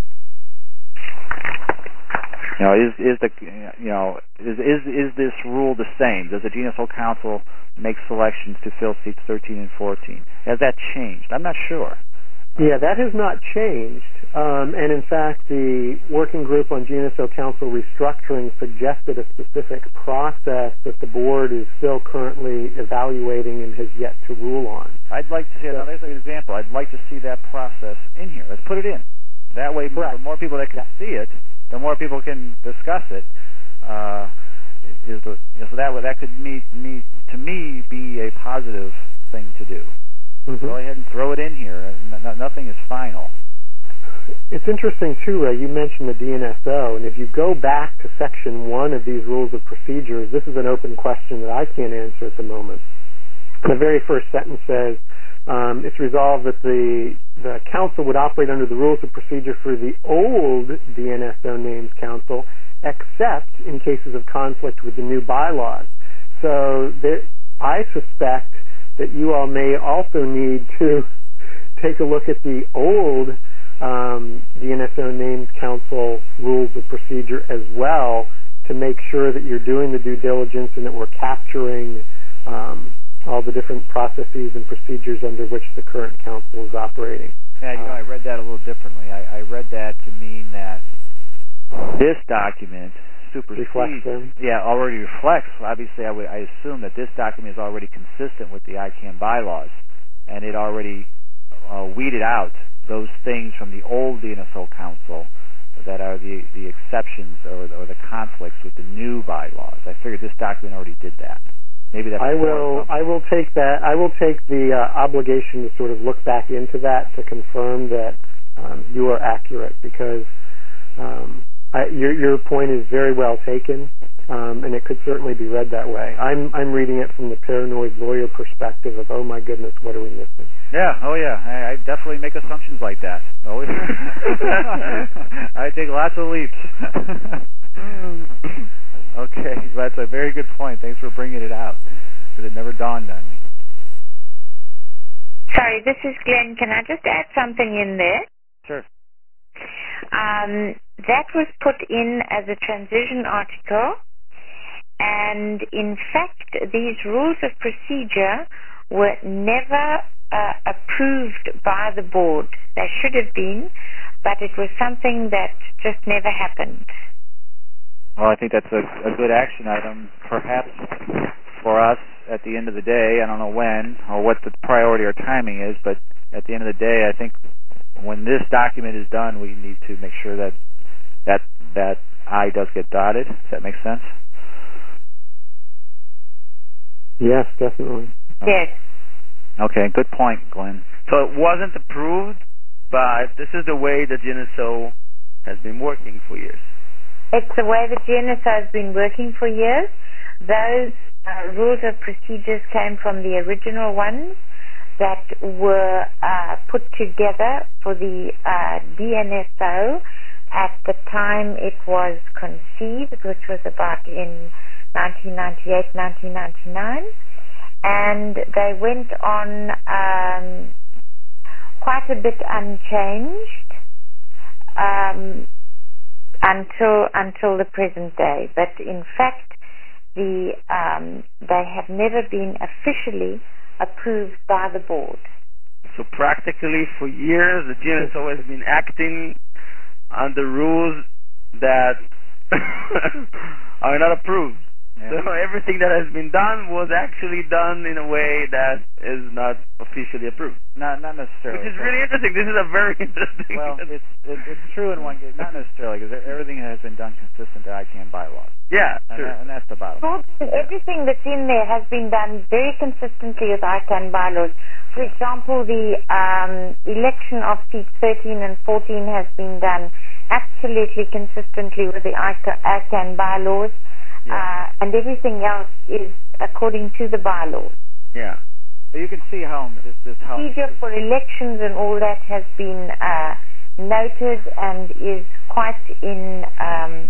You know, is is the you know is is is this rule the same? Does the G N S O Council make selections to fill seats thirteen and fourteen? Has that changed? I'm not sure. Yeah, that has not changed. Um, and in fact, the working group on G N S O Council restructuring suggested a specific process that the board is still currently evaluating and has yet to rule on. I'd like to see, another example, I'd like to see that process in here. Let's put it in. That way, the more people that can yeah. see it, the more people can discuss it. Uh, is the, you know, so that that could meet, meet, to me, be a positive thing to do. Mm-hmm. Go ahead and throw it in here. No, nothing is final. It's interesting, too, Ray, you mentioned the D N S O, and if you go back to Section one of these Rules of Procedures, this is an open question that I can't answer at the moment. The very first sentence says, um, it's resolved that the, the Council would operate under the Rules of Procedure for the old D N S O names Council, except in cases of conflict with the new bylaws. So there, I suspect that you all may also need to take a look at the old um, D N S O Names Council Rules of Procedure as well to make sure that you're doing the due diligence and that we're capturing um, all the different processes and procedures under which the current council is operating. Yeah, you know, I read that a little differently. I, I read that to mean that this document supersedes, yeah, already reflects. Obviously, I, would, I assume that this document is already consistent with the I CANN bylaws, and it already uh, weeded out those things from the old D N S O Council that are the the exceptions or, or the conflicts with the new bylaws. I figured this document already did that. Maybe that's. I will. I will take that. I will take the uh, obligation to sort of look back into that to confirm that um, you are accurate, because. Um, I, your your point is very well taken, um, and it could certainly be read that way. I'm I'm reading it from the paranoid lawyer perspective of, oh my goodness, what are we missing? Yeah, oh yeah, I, I definitely make assumptions like that. Oh, I take lots of leaps. Okay, that's a very good point. Thanks for bringing it out, because it never dawned on me. Sorry, this is Glenn. Can I just add something in there? Sure. Uh, um, that was put in as a transition article, and in fact, these rules of procedure were never uh, approved by the board. They should have been, but it was something that just never happened. Well, I think that's a, a good action item, perhaps for us at the end of the day. I don't know when or what the priority or timing is, but at the end of the day, I think when this document is done, we need to make sure that that, that I does get dotted. Does that make sense? Yes, definitely. Yes. Okay, good point, Glenn. So it wasn't approved, but this is the way the G N S O has been working for years. It's the way the G N S O has been working for years. Those uh, rules of procedures came from the original ones that were uh, put together for the uh, D N S O at the time it was conceived, which was about in nineteen ninety-eight, nineteen ninety-nine, and they went on um, quite a bit unchanged um, until until the present day. But in fact, the um, they have never been officially approved by the board. So practically for years, the G N S O has been acting under rules that are not approved. Yeah. So everything that has been done was actually done in a way that is not officially approved. Not not necessarily. Which is really interesting. This is a very interesting... Well, it's it, it's true in one case, not necessarily, because everything has been done consistent to I CANN bylaws. Yeah, and, sure. that, and that's the bottom line. Everything that's in there has been done very consistently with I CANN bylaws. For example, the um, election of seats thirteen and fourteen has been done absolutely consistently with the I CANN bylaws. Yeah. Uh, and everything else is according to the bylaws. Yeah. So you can see how this this how procedure for elections and all that has been uh, noted and is quite in um,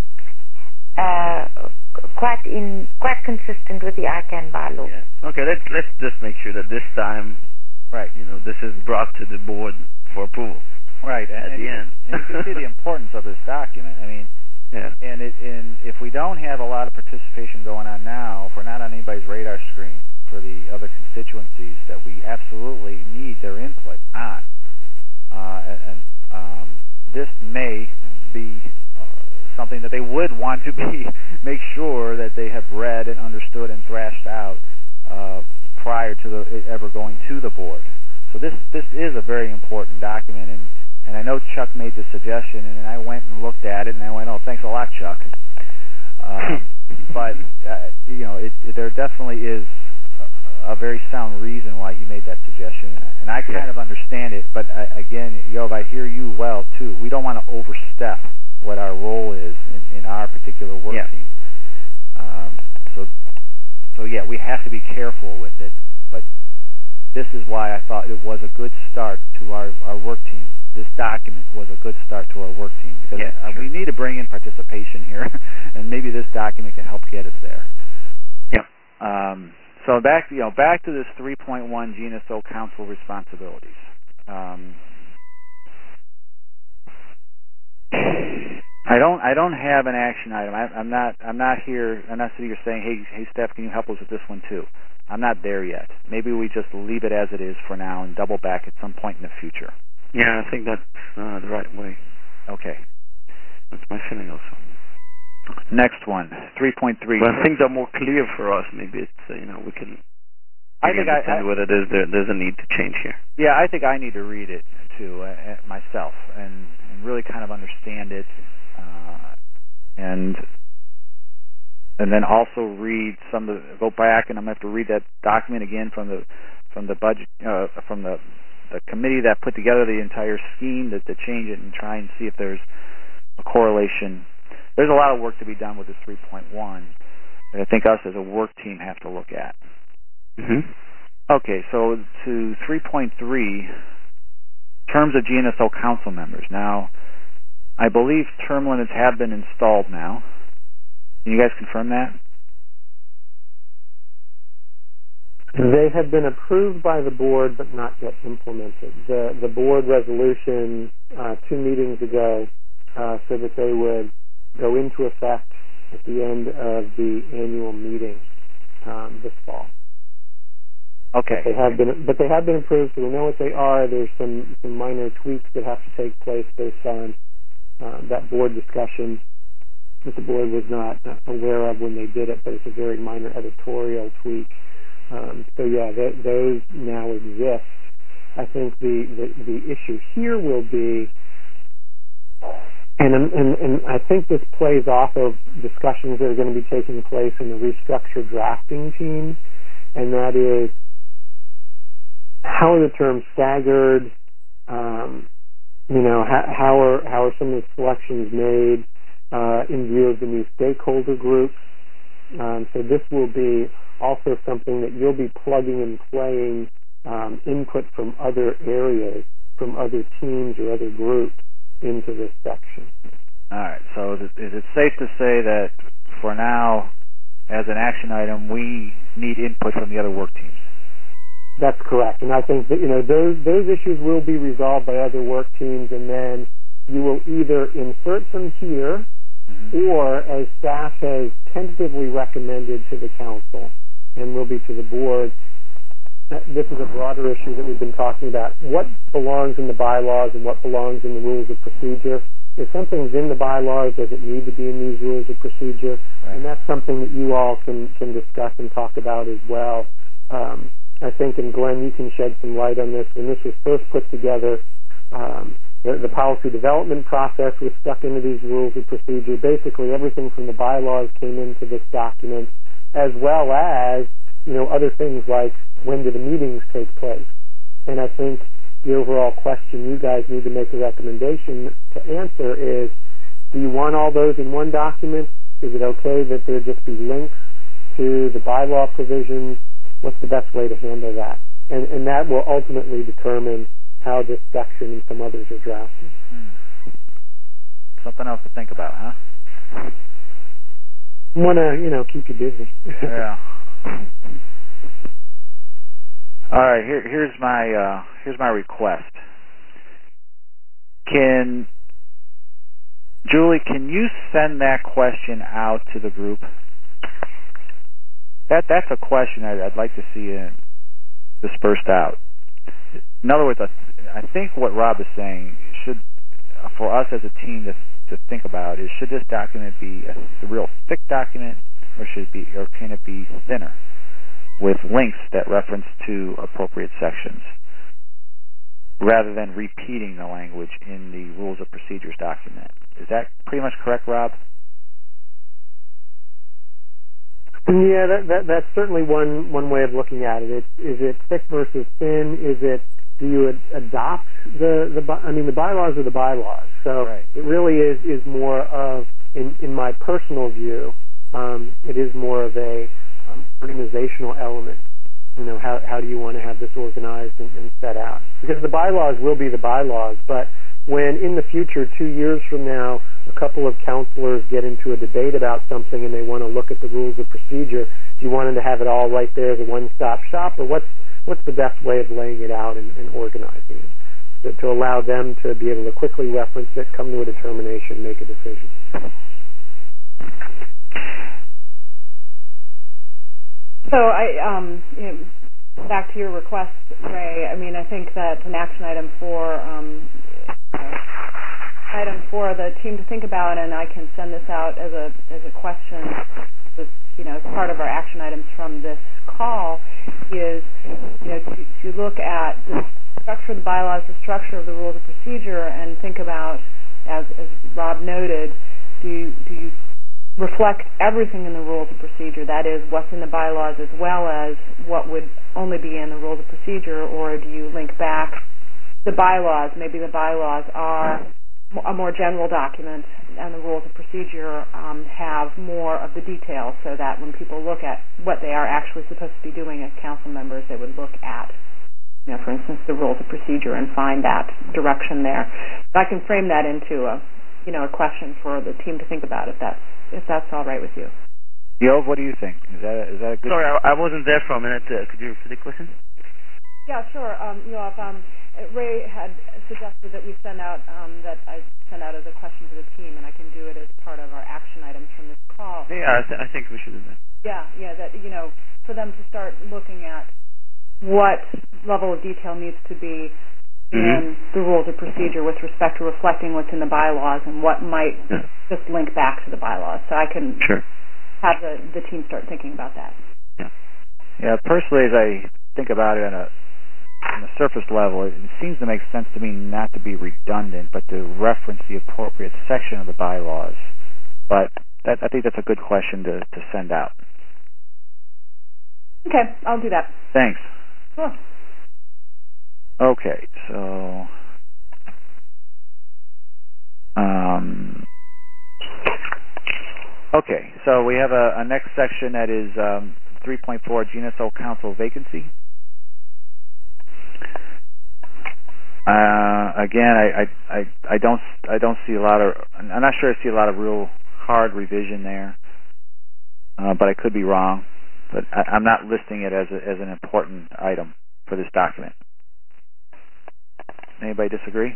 uh, quite in quite consistent with the I CANN bylaws. Yeah. Okay, let's let's just make sure that this time, right, you know, this is brought to the board for approval. Right, and, at and the you, end. and you can see the importance of this document. I mean. Yeah. And, it, and if we don't have a lot of participation going on now, if we're not on anybody's radar screen for the other constituencies that we absolutely need their input on, uh, and um, this may be uh, something that they would want to be make sure that they have read and understood and thrashed out uh, prior to the, it ever going to the board. So this this is a very important document, and And I know Chuck made the suggestion, and I went and looked at it, and I went, "Oh, thanks a lot, Chuck." Uh, but uh, you know, it, it, there definitely is a, a very sound reason why he made that suggestion, and I kind yeah. of understand it. But I, again, Yov, I hear you well too. We don't want to overstep what our role is in, in our particular work yeah. team. Um, so, so yeah, we have to be careful with it. But this is why I thought it was a good start to our, our work team. This document was a good start to our work team because yeah, uh, sure. we need to bring in participation here, and maybe this document can help get us there. Yeah. Um, so back, you know, back to this three point one G N S O Council responsibilities. Um, I don't, I don't have an action item. I, I'm not, I'm not here. I'm not sitting here saying, "Hey, hey, Steph, can you help us with this one too?" I'm not there yet. Maybe we just leave it as it is for now and double back at some point in the future. Yeah, I think that's uh, the right way. Okay. That's my feeling also. Next one, three point three. When things are more clear for us, maybe it's, uh, you know, we can I think understand I, I, whether there's, there, there's a need to change here. Yeah, I think I need to read it, too, uh, myself, and, and really kind of understand it, uh, and and then also read some of the, go back, and I'm going to have to read that document again from the from the budget, uh, from the the committee that put together the entire scheme to, to change it and try and see if there's a correlation. There's a lot of work to be done with this three point one that I think us as a work team have to look at. Mm-hmm. Okay, so to three point three, terms of G N S O council members. Now, I believe term limits have been installed now. Can you guys confirm that? They have been approved by the board, but not yet implemented. The the board resolution uh, two meetings ago uh, so that they would go into effect at the end of the annual meeting um, this fall. Okay. But they have been, but they have been approved, so we know what they are. There's some, some minor tweaks that have to take place based on uh, that board discussion that the board was not aware of when they did it, but it's a very minor editorial tweak. Um, so yeah, th- those now exist. I think the, the, the issue here will be, and, and, and I think this plays off of discussions that are going to be taking place in the restructured drafting team, and that is, how are the terms staggered? Um, you know, how, how are how are some of the selections made uh, in view of the new stakeholder groups? Um, so this will be also something that you'll be plugging and playing um, input from other areas, from other teams or other groups into this section. All right. So is it safe to say that for now, as an action item, we need input from the other work teams? That's correct, and I think that you know those those issues will be resolved by other work teams, and then you will either insert them here, mm-hmm. or as staff has tentatively recommended to the council, and will be to the board. This is a broader issue that we've been talking about. What belongs in the bylaws and what belongs in the rules of procedure? If something's in the bylaws, does it need to be in these rules of procedure? Right. And that's something that you all can can discuss and talk about as well. Um, I think, and Glenn, you can shed some light on this. When this was first put together, um, the, the policy development process was stuck into these rules of procedure. Basically, everything from the bylaws came into this document, as well as, you know, other things like when do the meetings take place. And I think the overall question you guys need to make a recommendation to answer is, do you want all those in one document? Is it okay that there just be links to the bylaw provisions? What's the best way to handle that? And, and that will ultimately determine how this section and some others are drafted. Hmm. Something else to think about, huh? Want to, you know, keep you busy. Yeah. All right. Here, here's my uh, here's my request. Can Julie, can you send that question out to the group? That that's a question I'd, I'd like to see uh, dispersed out. In other words, I, I think what Rob is saying should, for us as a team to to think about is, should this document be a, a real thick document, or should it be, or can it be thinner with links that reference to appropriate sections, rather than repeating the language in the Rules of Procedures document? Is that pretty much correct, Rob? Yeah, that, that that's certainly one one way of looking at it. It's, is it thick versus thin? Is it, do you ad- adopt the the I mean the bylaws are the bylaws, so right. It really is is more of, in in my personal view, um, it is more of a um, organizational element. You know, how how do you want to have this organized and, and set out? Because the bylaws will be the bylaws, but when in the future, two years from now, a couple of counselors get into a debate about something and they want to look at the rules of procedure, do you want them to have it all right there as a one-stop shop, or what's what's the best way of laying it out and, and organizing it to, to allow them to be able to quickly reference it, come to a determination, make a decision? So I, um, you know, back to your request, Ray. I mean, I think that an action item for um, uh, item for the team to think about, and I can send this out as a as a question, with, you know, as part of our action items from this call, is, you know, to, to look at the structure of the bylaws, the structure of the rules of procedure, and think about, as as Rob noted, do you, do you reflect everything in the rules of procedure, that is, what's in the bylaws as well as what would only be in the rules of procedure, or do you link back the bylaws? Maybe the bylaws are a more general document, and the rules of procedure um, have more of the details, so that when people look at what they are actually supposed to be doing as council members, they would look at, you know, for instance, the rules of procedure and find that direction there. But I can frame that into a, you know, a question for the team to think about, if that's if that's all right with you. Yov, what do you think? Is that a, is that a good? Sorry, I, I wasn't there for a minute. Uh, could you repeat the question? Yeah, sure. Um, Yov, um, Ray had suggested that we send out, um, that I send out as a question to the team, and I can do it as part of our action items from this call. Yeah, I, th- I think we should do that. Yeah, yeah, that, you know, for them to start looking at what level of detail needs to be in mm-hmm. the rules of procedure with respect to reflecting what's in the bylaws and what might yeah. just link back to the bylaws. So I can sure. have the, the team start thinking about that. Yeah. Yeah, personally, as I think about it on a, on a surface level, it seems to make sense to me not to be redundant, but to reference the appropriate section of the bylaws. But that, I think that's a good question to, to send out. Okay, I'll do that. Thanks. Sure. Okay, so um, okay, so we have a, a next section that is um, three point four G N S O Council vacancy. Uh, again, I, I, I, I don't I don't see a lot of I'm not sure I see a lot of real hard revision there, uh, but I could be wrong. But I, I'm not listing it as a, as an important item for this document. Anybody disagree?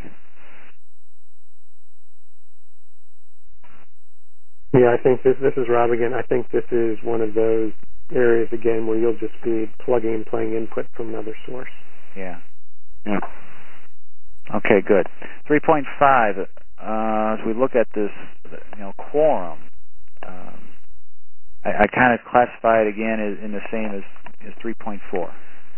Yeah, I think this this is Rob again. I think this is one of those areas again where you'll just be plugging and playing input from another source. Yeah. Yeah. Okay, good. three point five. Uh, as we look at this, you know, quorum, um, I, I kind of classify it again as, in the same as, as three point four.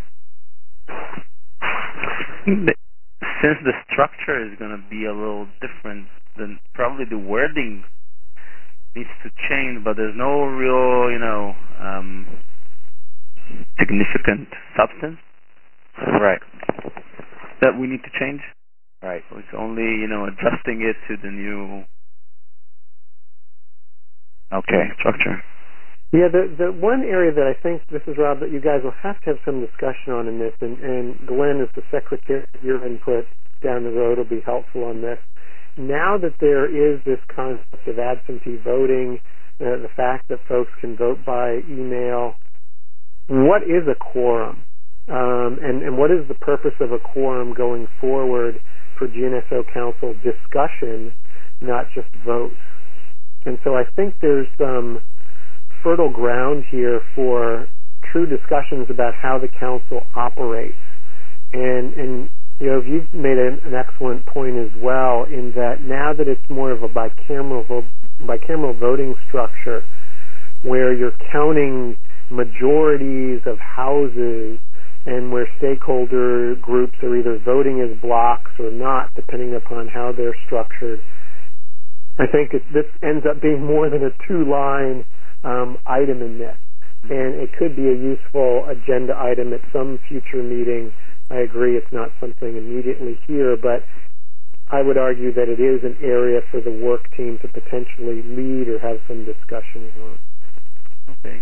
Since the structure is going to be a little different, then probably the wording needs to change, but there's no real, you know, um, significant substance. Right. That we need to change. Right. So it's only, you know, adjusting it to the new okay structure. Yeah, the the one area that I think, this is Rob, that you guys will have to have some discussion on in this, and, and Glenn, as the secretary, your input down the road will be helpful on this. Now that there is this concept of absentee voting, uh, the fact that folks can vote by email, what is a quorum? Um, and, and what is the purpose of a quorum going forward for G N S O Council discussion, not just votes? And so I think there's some fertile ground here for true discussions about how the council operates. And, and you know, you've made an, an excellent point as well in that now that it's more of a bicameral, bicameral voting structure where you're counting majorities of houses and where stakeholder groups are either voting as blocks or not, depending upon how they're structured, I think it, this ends up being more than a two-line um, item in this. And it could be a useful agenda item at some future meeting. I agree it's not something immediately here, but I would argue that it is an area for the work team to potentially lead or have some discussions on. Okay.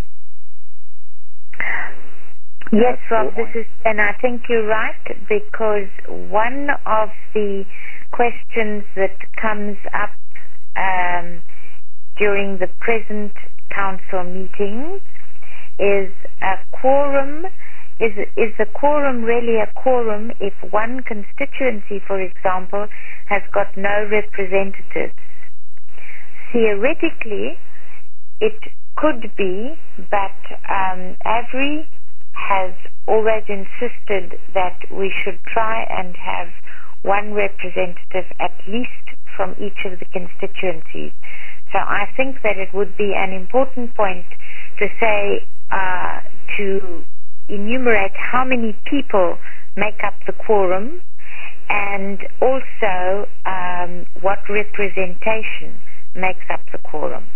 Yes, Rob, this is, and I think you're right, because one of the questions that comes up um, during the present council meetings is a quorum. Is is a quorum really a quorum if one constituency, for example, has got no representatives? Theoretically, it could be, but um, Avery has always insisted that we should try and have one representative at least from each of the constituencies. So I think that it would be an important point to say, uh, to enumerate how many people make up the quorum and also um, what representation makes up the quorum.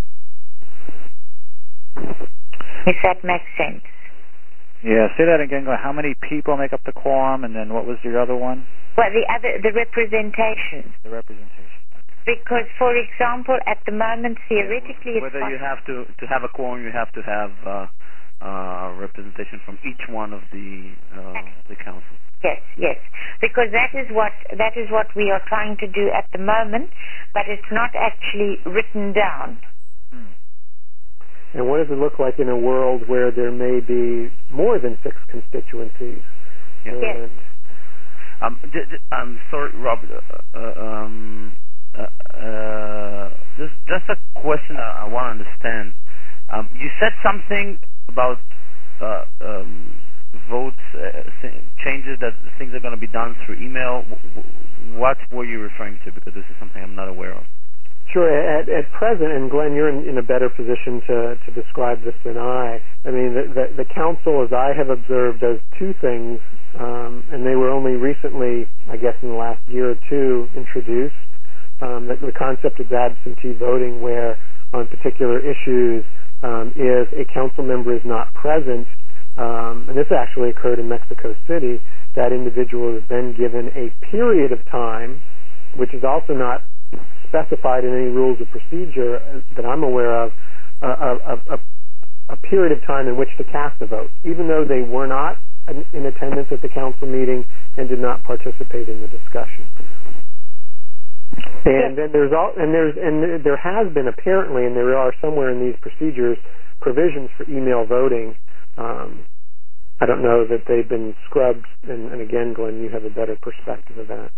If that makes sense. Yeah, say that again. How many people make up the quorum, and then what was your other one? Well, the other, the representation. The representation. Because, for example, at the moment, theoretically, whether it's you have to to have a quorum, you have to have uh, uh, representation from each one of the uh, the council. Yes, yes, because that is what that is what we are trying to do at the moment, but it's not actually written down. Hmm. And what does it look like in a world where there may be more than six constituencies? Yes. And Um, j- j- I'm sorry, Rob. Uh, um, uh, uh, just just a question I, I want to understand. Um, you said something about uh, um, votes uh, changes that things are going to be done through email. What were you referring to? Because this is something I'm not aware of. Sure. At, at present, and Glenn, you're in, in a better position to, to describe this than I. I mean, the, the, the council, as I have observed, does two things, um, and they were only recently, I guess, in the last year or two, introduced. Um, the, the concept of absentee voting, where on particular issues, um, if a council member is not present, um, and this actually occurred in Mexico City, that individual is then given a period of time, which is also not specified in any rules of procedure that I'm aware of, uh, a, a, a period of time in which to cast a vote, even though they were not in, in attendance at the council meeting and did not participate in the discussion. And then there's all, and there's and there has been apparently, and there are somewhere in these procedures provisions for email voting. Um, I don't know that they've been scrubbed, and, and again, Glenn, you have a better perspective of that.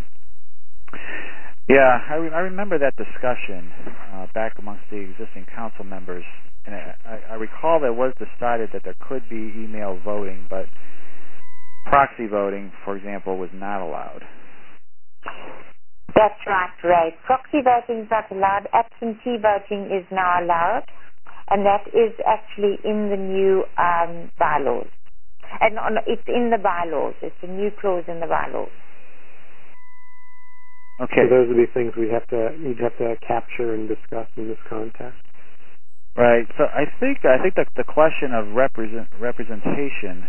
Yeah, I, re- I remember that discussion uh, back amongst the existing council members, and I, I, I recall that it was decided that there could be email voting, but proxy voting, for example, was not allowed. That's right, Ray. Proxy voting is not allowed. Absentee voting is now allowed, and that is actually in the new um, bylaws. And on, it's in the bylaws. It's a new clause in the bylaws. Okay. So those would be things we have to you'd have to capture and discuss in this context. Right. So I think I think that the question of represent, representation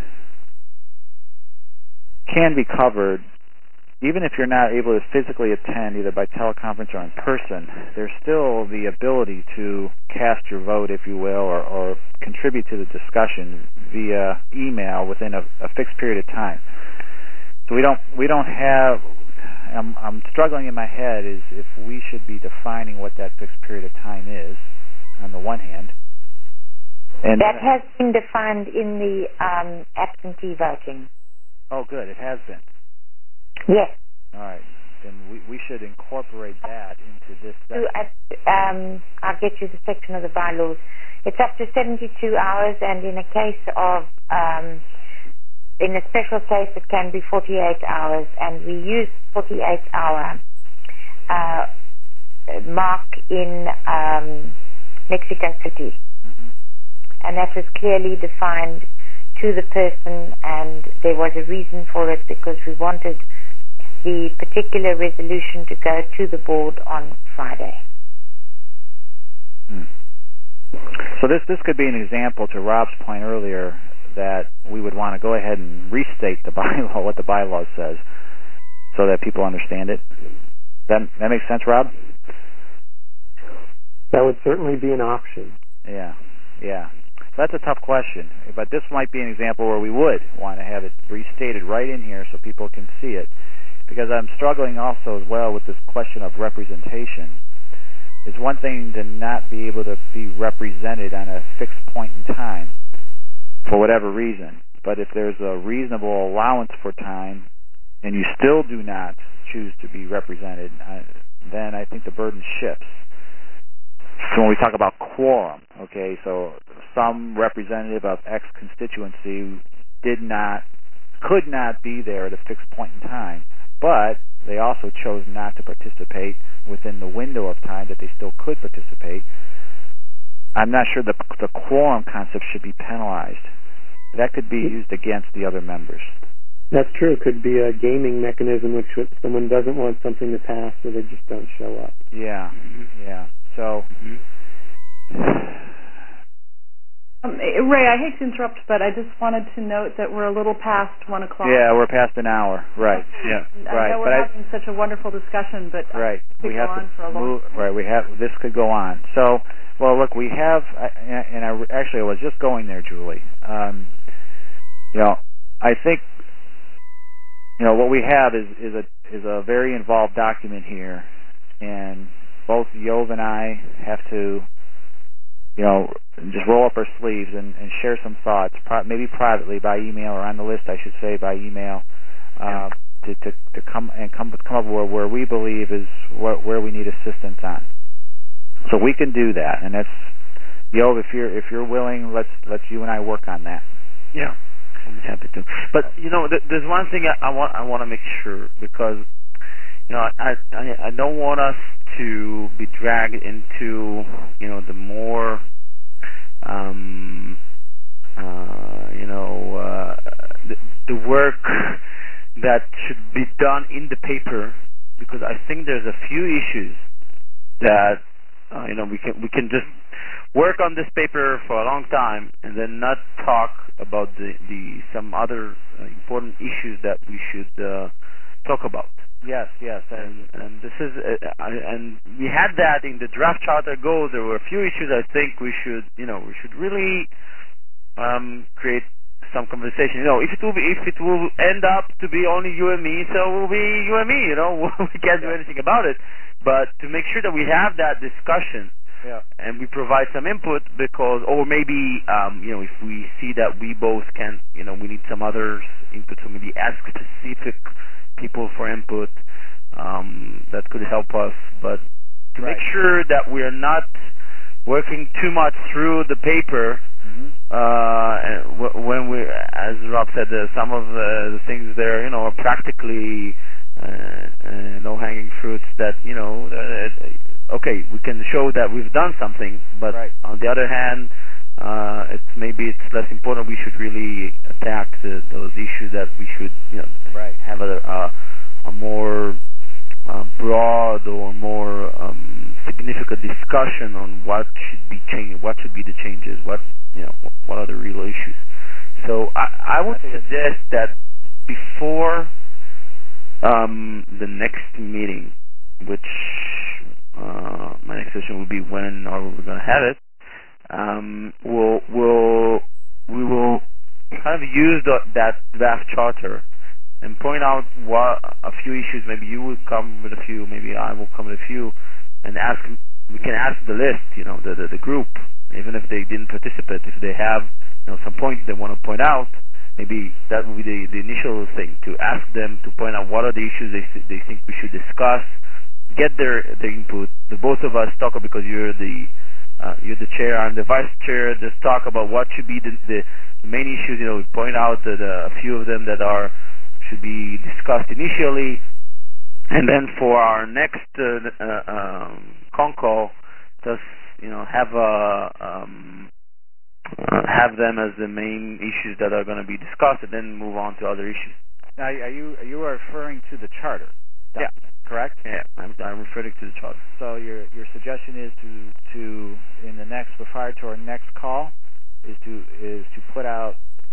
can be covered, even if you're not able to physically attend, either by teleconference or in person. There's still the ability to cast your vote, if you will, or, or contribute to the discussion via email within a, a fixed period of time. So we don't we don't have. I'm, I'm struggling in my head is if we should be defining what that fixed period of time is, on the one hand. And that has been defined in the um, absentee voting. Oh, good. It has been. Yes. All right. Then we, we should incorporate that into this section. Um, I'll get you the section of the bylaws. It's up to seventy-two hours, and in a case of um, in a special case, it can be forty-eight hours, and we use forty-eight hour uh, mark in um, Mexico City. Mm-hmm. And that was clearly defined to the person, and there was a reason for it because we wanted the particular resolution to go to the board on Friday. Hmm. So this this could be an example, to Rob's point earlier, that we would want to go ahead and restate the bylaw, what the bylaw says, so that people understand it. That that makes sense, Rob? That would certainly be an option. Yeah, yeah. That's a tough question, but this might be an example where we would want to have it restated right in here so people can see it, because I'm struggling also as well with this question of representation. It's one thing to not be able to be represented on a fixed point in time for whatever reason, but if there's a reasonable allowance for time and you still do not choose to be represented, then I think the burden shifts. So when we talk about quorum, okay, so some representative of X constituency did not, could not be there at a fixed point in time, but they also chose not to participate within the window of time that they still could participate. I'm not sure the the quorum concept should be penalized. That could be used against the other members. That's true. It could be a gaming mechanism, which someone doesn't want something to pass, so they just don't show up. Yeah, mm-hmm. yeah. So, mm-hmm. um, Ray, I hate to interrupt, but I just wanted to note that we're a little past one o'clock. Yeah, we're past an hour. Right. Yeah. I right. know we're but having I, such a wonderful discussion, but right. I we go have on to for a long move. time. Right. We have this could go on. So, well, look, we have, and I actually I was just going there, Julie. Um, you know, I think. You know, what we have is, is a is a very involved document here, and both Yov and I have to, you know, just roll up our sleeves and, and share some thoughts, maybe privately by email, or on the list, I should say, by email, uh, to, to, to come and come come up where where we believe is where, where we need assistance on. So we can do that, and that's Yov, if you're if you're willing, let's let's you and I work on that. Yeah, I'm happy to. But you know, th- there's one thing I, I want I want to make sure, because you know I, I I don't want us to be dragged into you know the more um uh you know uh the, the work that should be done in the paper, because I think there's a few issues that uh, you know we can we can just work on this paper for a long time and then not talk about the, the some other uh, important issues that we should uh, talk about. Yes, yes, and, and this is uh, I, and we had that in the draft charter goals. There were a few issues I think we should you know we should really um, create some conversation. You know, if it will be if it will end up to be only you and me, so it will be you and me. You know, we can't do anything about it. But to make sure that we have that discussion. Yeah. And we provide some input, because, or maybe, um, you know, if we see that we both can, you know, we need some others input, so maybe ask specific people for input, um, that could help us. But to right. make sure that we are not working too much through the paper, mm-hmm. uh, and w- when we, as Rob said, uh, some of the, the things there, you know, are practically uh, uh, low-hanging fruits that, you know, uh, okay, we can show that we've done something, but right. on the other hand, uh, it's maybe it's less important. We should really attack the, those issues that we should, you know, right. have a, a, a more uh, broad or more um, significant discussion on what should be changed, what should be the changes, what you know, what are the real issues. So I, I would I suggest that before um, the next meeting, which Uh, my next session will be when are we going to have it. Um, we'll we'll we will kind of use the, that draft charter and point out what a few issues. Maybe you will come with a few. Maybe I will come with a few, and ask. We can ask the list. You know, the the, the group, even if they didn't participate, if they have you know some points they want to point out. Maybe that will be the, the initial thing, to ask them to point out what are the issues they they think we should discuss. Get their their input. The both of us talk, because you're the uh, you're the chair, I'm the vice chair. Just talk about what should be the, the main issues. You know, we point out that uh, a few of them that are should be discussed initially, and then for our next uh, uh, um, con call, just you know have a um, uh, have them as the main issues that are going to be discussed, and then move on to other issues. Now, are you are you referring to the charter? Yeah. Correct? Yeah, I'm, I'm referring to the charter. So your your suggestion is to to in the next prior to our next call is to is to put out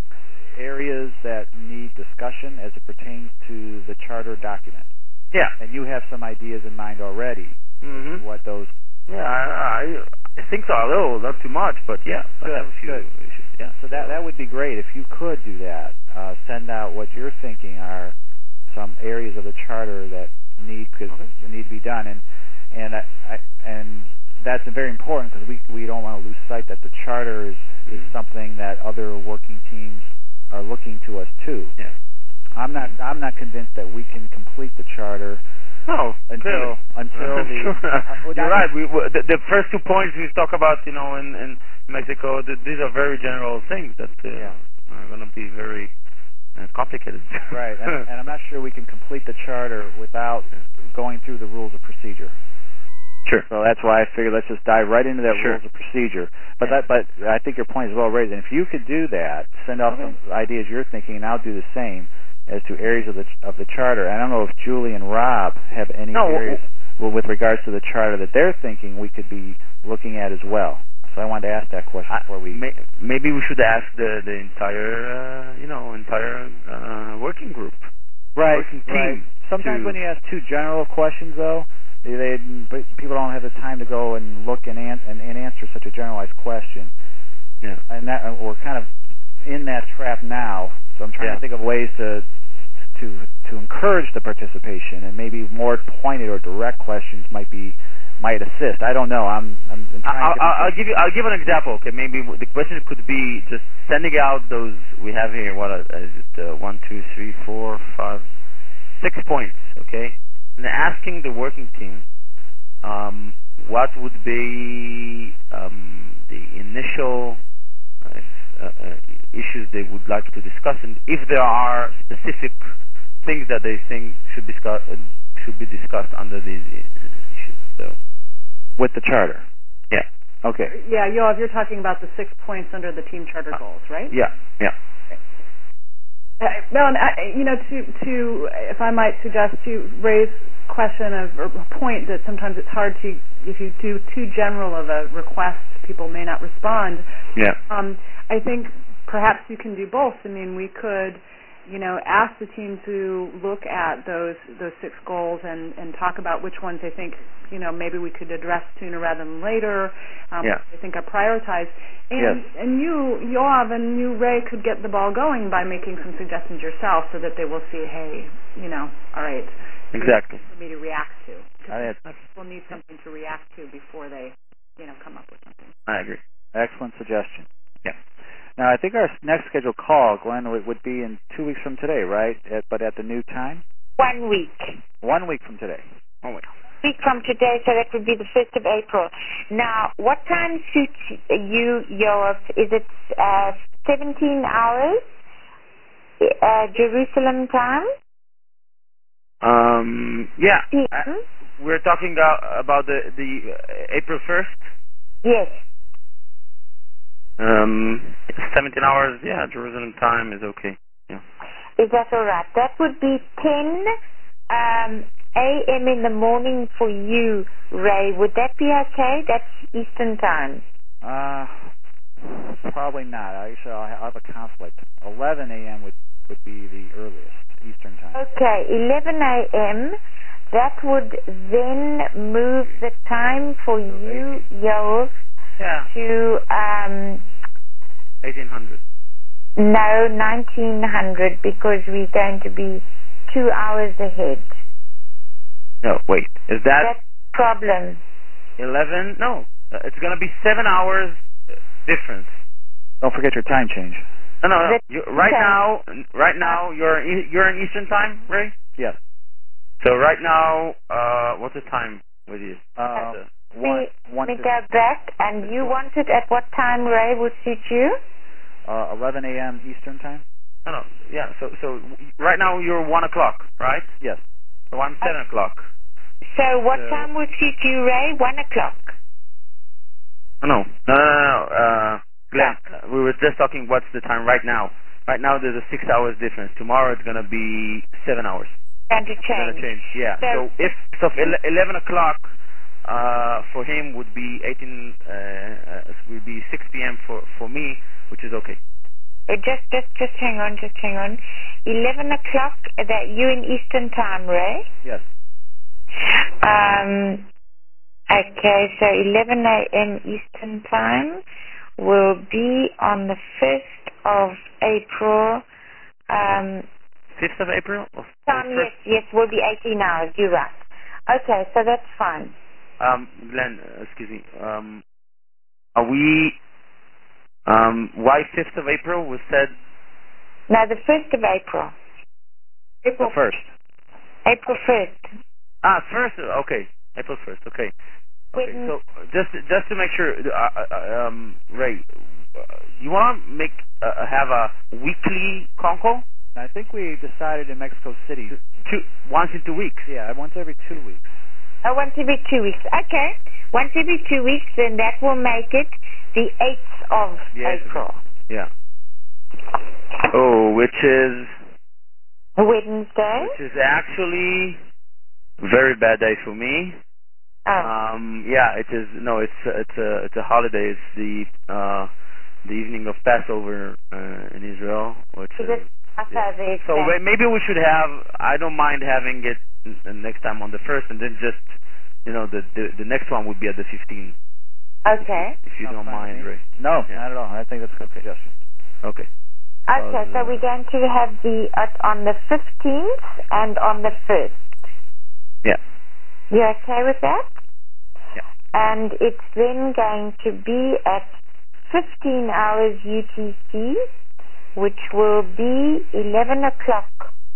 areas that need discussion as it pertains to the charter document. Yeah. And you have some ideas in mind already. Mm-hmm. What those? Yeah, I, I I think so. A little, not too much, but yeah. Good. I have a few good. issues. Yeah. So that that would be great if you could do that. Uh, send out what you're thinking are some areas of the charter that need because okay. need to be done, and and I, I, and that's very important, because we we don't want to lose sight that the charter is is mm-hmm. something that other working teams are looking to us too. Yeah. I'm not I'm not convinced that we can complete the charter. No, until clearly. until the sure. uh, You're right. We, we the, the first two points we talk about, you know, in, in Mexico, the, these are very general things that uh, yeah. are going to be very uh, complicated. Right, and, and I'm not sure we can complete the charter without going through the rules of procedure. Sure. So that's why I figured let's just dive right into that sure. rules of procedure. But yeah. that, but I think your point is well raised. And if you could do that, send out okay. some ideas you're thinking, and I'll do the same as to areas of the of the charter. I don't know if Julie and Rob have any no, areas well, with regards to the charter that they're thinking we could be looking at as well. So I wanted to ask that question I, before we. May, maybe we should ask the the entire uh, you know entire uh, working group, right? Working team. Right. Sometimes to, when you ask two general questions, though, they, they people don't have the time to go and look and, an, and and answer such a generalized question. Yeah. And that we're kind of in that trap now. So I'm trying yeah. to think of ways to to to encourage the participation, and maybe more pointed or direct questions might be. Might assist. I don't know. I'm. I'm, I'm trying I'll, to I'll, I'll give you. I'll give an example. Okay, maybe the question could be just sending out those we have here. What is it? Uh, one, two, three, four, five, six points, okay? And asking the working team um, what would be um, the initial uh, uh, uh, issues they would like to discuss, and if there are specific things that they think should discuss uh, should be discussed under these issues. So, with the charter. Yeah. Okay. Yeah, Yoav, you're talking about the six points under the team charter Uh, goals, right? Yeah. Yeah. Uh, well, and I, you know, to to if I might suggest to raise question of or a point that sometimes it's hard to if you do too general of a request, people may not respond. Yeah. Um, I think perhaps you can do both. I mean, we could, you know, ask the team to look at those those six goals and and talk about which ones they think, you know, maybe we could address sooner rather than later. Um, Yeah. I think are prioritized. And Yes. and you, Yoav, and you, Ray, could get the ball going by making some suggestions yourself, so that they will see, hey, you know, all right, Exactly. for me to react to. I, Because people need something to react to before they, you know, come up with something. I agree. excellent suggestion. Yeah. Now, I think our next scheduled call, Glenn, would would be in two weeks from today, right? At, but at the new time? One week. One week from today. Oh, wait. Week from today, so that would be the first of April. Now, what time suits you, Yoav? Is it uh, seventeen hours, uh, Jerusalem time? Um. Yeah. P M? Uh, we're talking about, about the the uh, April first. Yes. Um. seventeen hours. Yeah. Jerusalem time is okay. Yeah. Is that all right? That would be ten um, a m in the morning for you, Ray. Would that be okay? That's Eastern time. Uh, probably not. Actually, I'll have, I'll have a conflict. eleven a.m. would, would be the earliest Eastern time. Okay, eleven a m That would then move the time for you, Yoav, Yeah. to um, eighteen hundred. no, nineteen hundred, because we're going to be two hours ahead. No, wait. Is that That's the problem. eleven? No. Uh, It's going to be seven hours difference. Don't forget your time change. No, no, no. That- You, right okay. now, right now you're in, you're in Eastern time, Ray. Yes. So right now, uh, what's the time with you? Uh, The- one, We, one we to, go back, and you want it at what time, Ray, would suit you? uh, eleven a.m. Eastern time? no, no. Yeah. So so right now you're one o'clock, right? Yes. So I'm seven o'clock. So what So- time would suit you, Ray? One o'clock. No, no, no, no, no. no. Uh, Glenn, uh, we were just talking. What's the time right now? Right now there's a six hours difference. Tomorrow it's gonna be seven hours. Going to It's gonna change. change. Yeah. So- So if so, if ele- eleven o'clock uh, for him would be eighteen. Uh, uh, would be six p.m. for for me, which is okay. Uh, just, just, just hang on, just hang on. Eleven o'clock. That you in Eastern time, Ray? Yes. Um. Okay, so eleven a m Eastern time will be on the first of April. Um. Fifth of April. Or Time, first? yes, yes, will be eighteen hours. You're right. Okay, so that's fine. Um, Glenn, uh, excuse me. Um, are we? Um, why fifth of April was said? No, the first of April. The first. April first. Ah, first. Okay, April first. Okay. Okay. When- So just just to make sure, uh, uh, um, Ray, uh, you want to make uh, have a weekly conco? I think we decided in Mexico City. Two once in two weeks. Yeah, once every two weeks. Oh, once every two weeks. Okay. Once every two weeks, then that will make it the eighth of Yes. April. Yeah. Oh, which is Wednesday. which is actually a very bad day for me. Oh. Um, yeah, it is. No, it's it's a it's a holiday. It's the uh, the evening of Passover uh, in Israel, which Is is. it Passover? Yeah. So exact- wa- maybe we should have. I don't mind having it n- next time on the first, and then just you know the the, the next one would be at the fifteenth. Okay. If you Sounds don't fine to mind, me. Ray. No, Yeah. not at all. I think that's a good suggestion. Okay. Okay, Uh, so we're going to have the uh, on the fifteenth and on the first. Yeah. You okay with that? Yeah. And it's then going to be at fifteen hours U T C, which will be eleven o'clock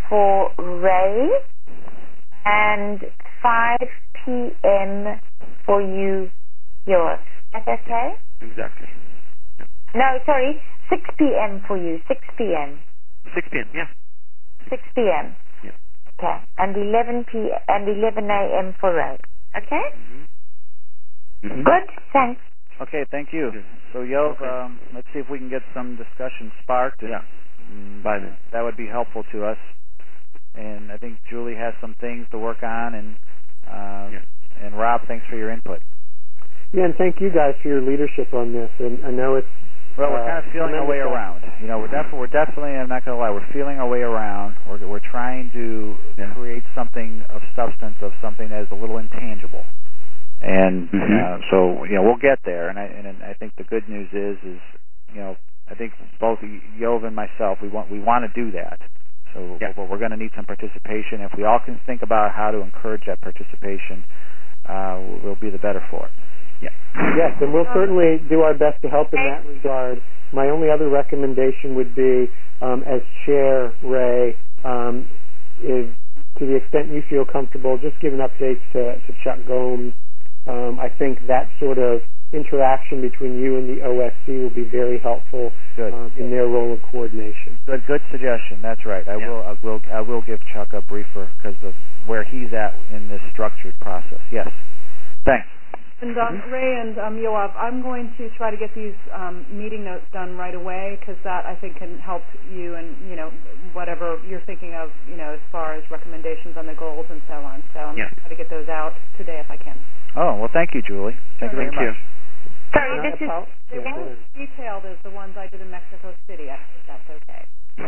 for Ray and five p.m. for you, yours. Is that okay? Exactly. No, sorry, six p.m. for you, six p.m. six p.m., yeah. six p.m. Yeah. Okay, and eleven p. and eleven a.m. for Ray. Okay? Mm-hmm. Mm-hmm. Good, thanks. Okay, thank you. So, Yov, Okay. um, let's see if we can get some discussion sparked. And, Yeah. mm, By then. That would be helpful to us. And I think Julie has some things to work on. And uh, Yeah. and Rob, thanks for your input. Yeah, and thank you guys for your leadership on this. And I know it's Well, we're kind of uh, feeling our way tremendous around. You know, we're definitely, we're definitely. I'm not going to lie. We're feeling our way around. We're we're trying to Yeah. create something of substance, of something that is a little intangible. And Mhm. uh, so, you know, we'll get there. And I and I think the good news is, is you know, I think both Yov and myself, we want we want to do that. So Yeah. we're, we're going to need some participation. If we all can think about how to encourage that participation, uh, we'll be the better for it. Yeah. Yes, and we'll certainly do our best to help in that regard. My only other recommendation would be, um, as chair, Ray, um, is to the extent you feel comfortable, just give an update to, to Chuck Gomes. Um, I think that sort of interaction between you and the O S C will be very helpful Good. um, in their role of coordination. Good, good suggestion. That's right. I Yeah. will, I will, I will give Chuck a briefer because of where he's at in this structured process. Yes. Thanks. And um, Mm-hmm. Ray and um, Yoav, I'm going to try to get these um, meeting notes done right away because that I think can help you and you know whatever you're thinking of, you know, as far as recommendations on the goals and so on. So I'm Yeah. going to try to get those out today if I can. Oh well, thank you, Julie. Thank you very Thank you. much. Sorry, Not this a is pol- They yeah, go weren't ahead. as detailed as the ones I did in Mexico City. I hope that's okay.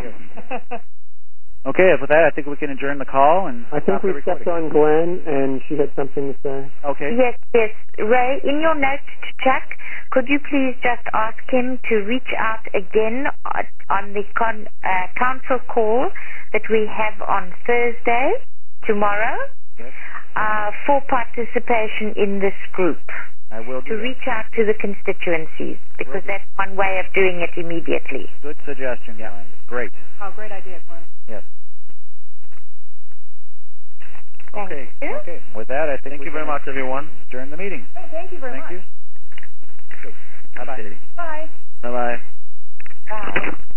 Okay, with that, I think we can adjourn the call and I think stop the we stepped recording. on Glenn, and she had something to say. Okay. Yes, yes. Ray, in your note to Chuck, could you please just ask him to reach out again on, on the con, uh, council call that we have on Thursday, tomorrow, Yes. uh, for participation in this group, I will to do that. reach out to the constituencies, because Will do. that's one way of doing it immediately. Good suggestion, Yeah. Glenn. Great. Oh, great idea, Glenn. Yes. Thank Okay. you. Okay. With that, I think Thank we you can very much, everyone. adjourn the meeting. Hey, thank you very Thank much. you. Okay. Bye bye. Okay. Bye. Bye-bye. Bye.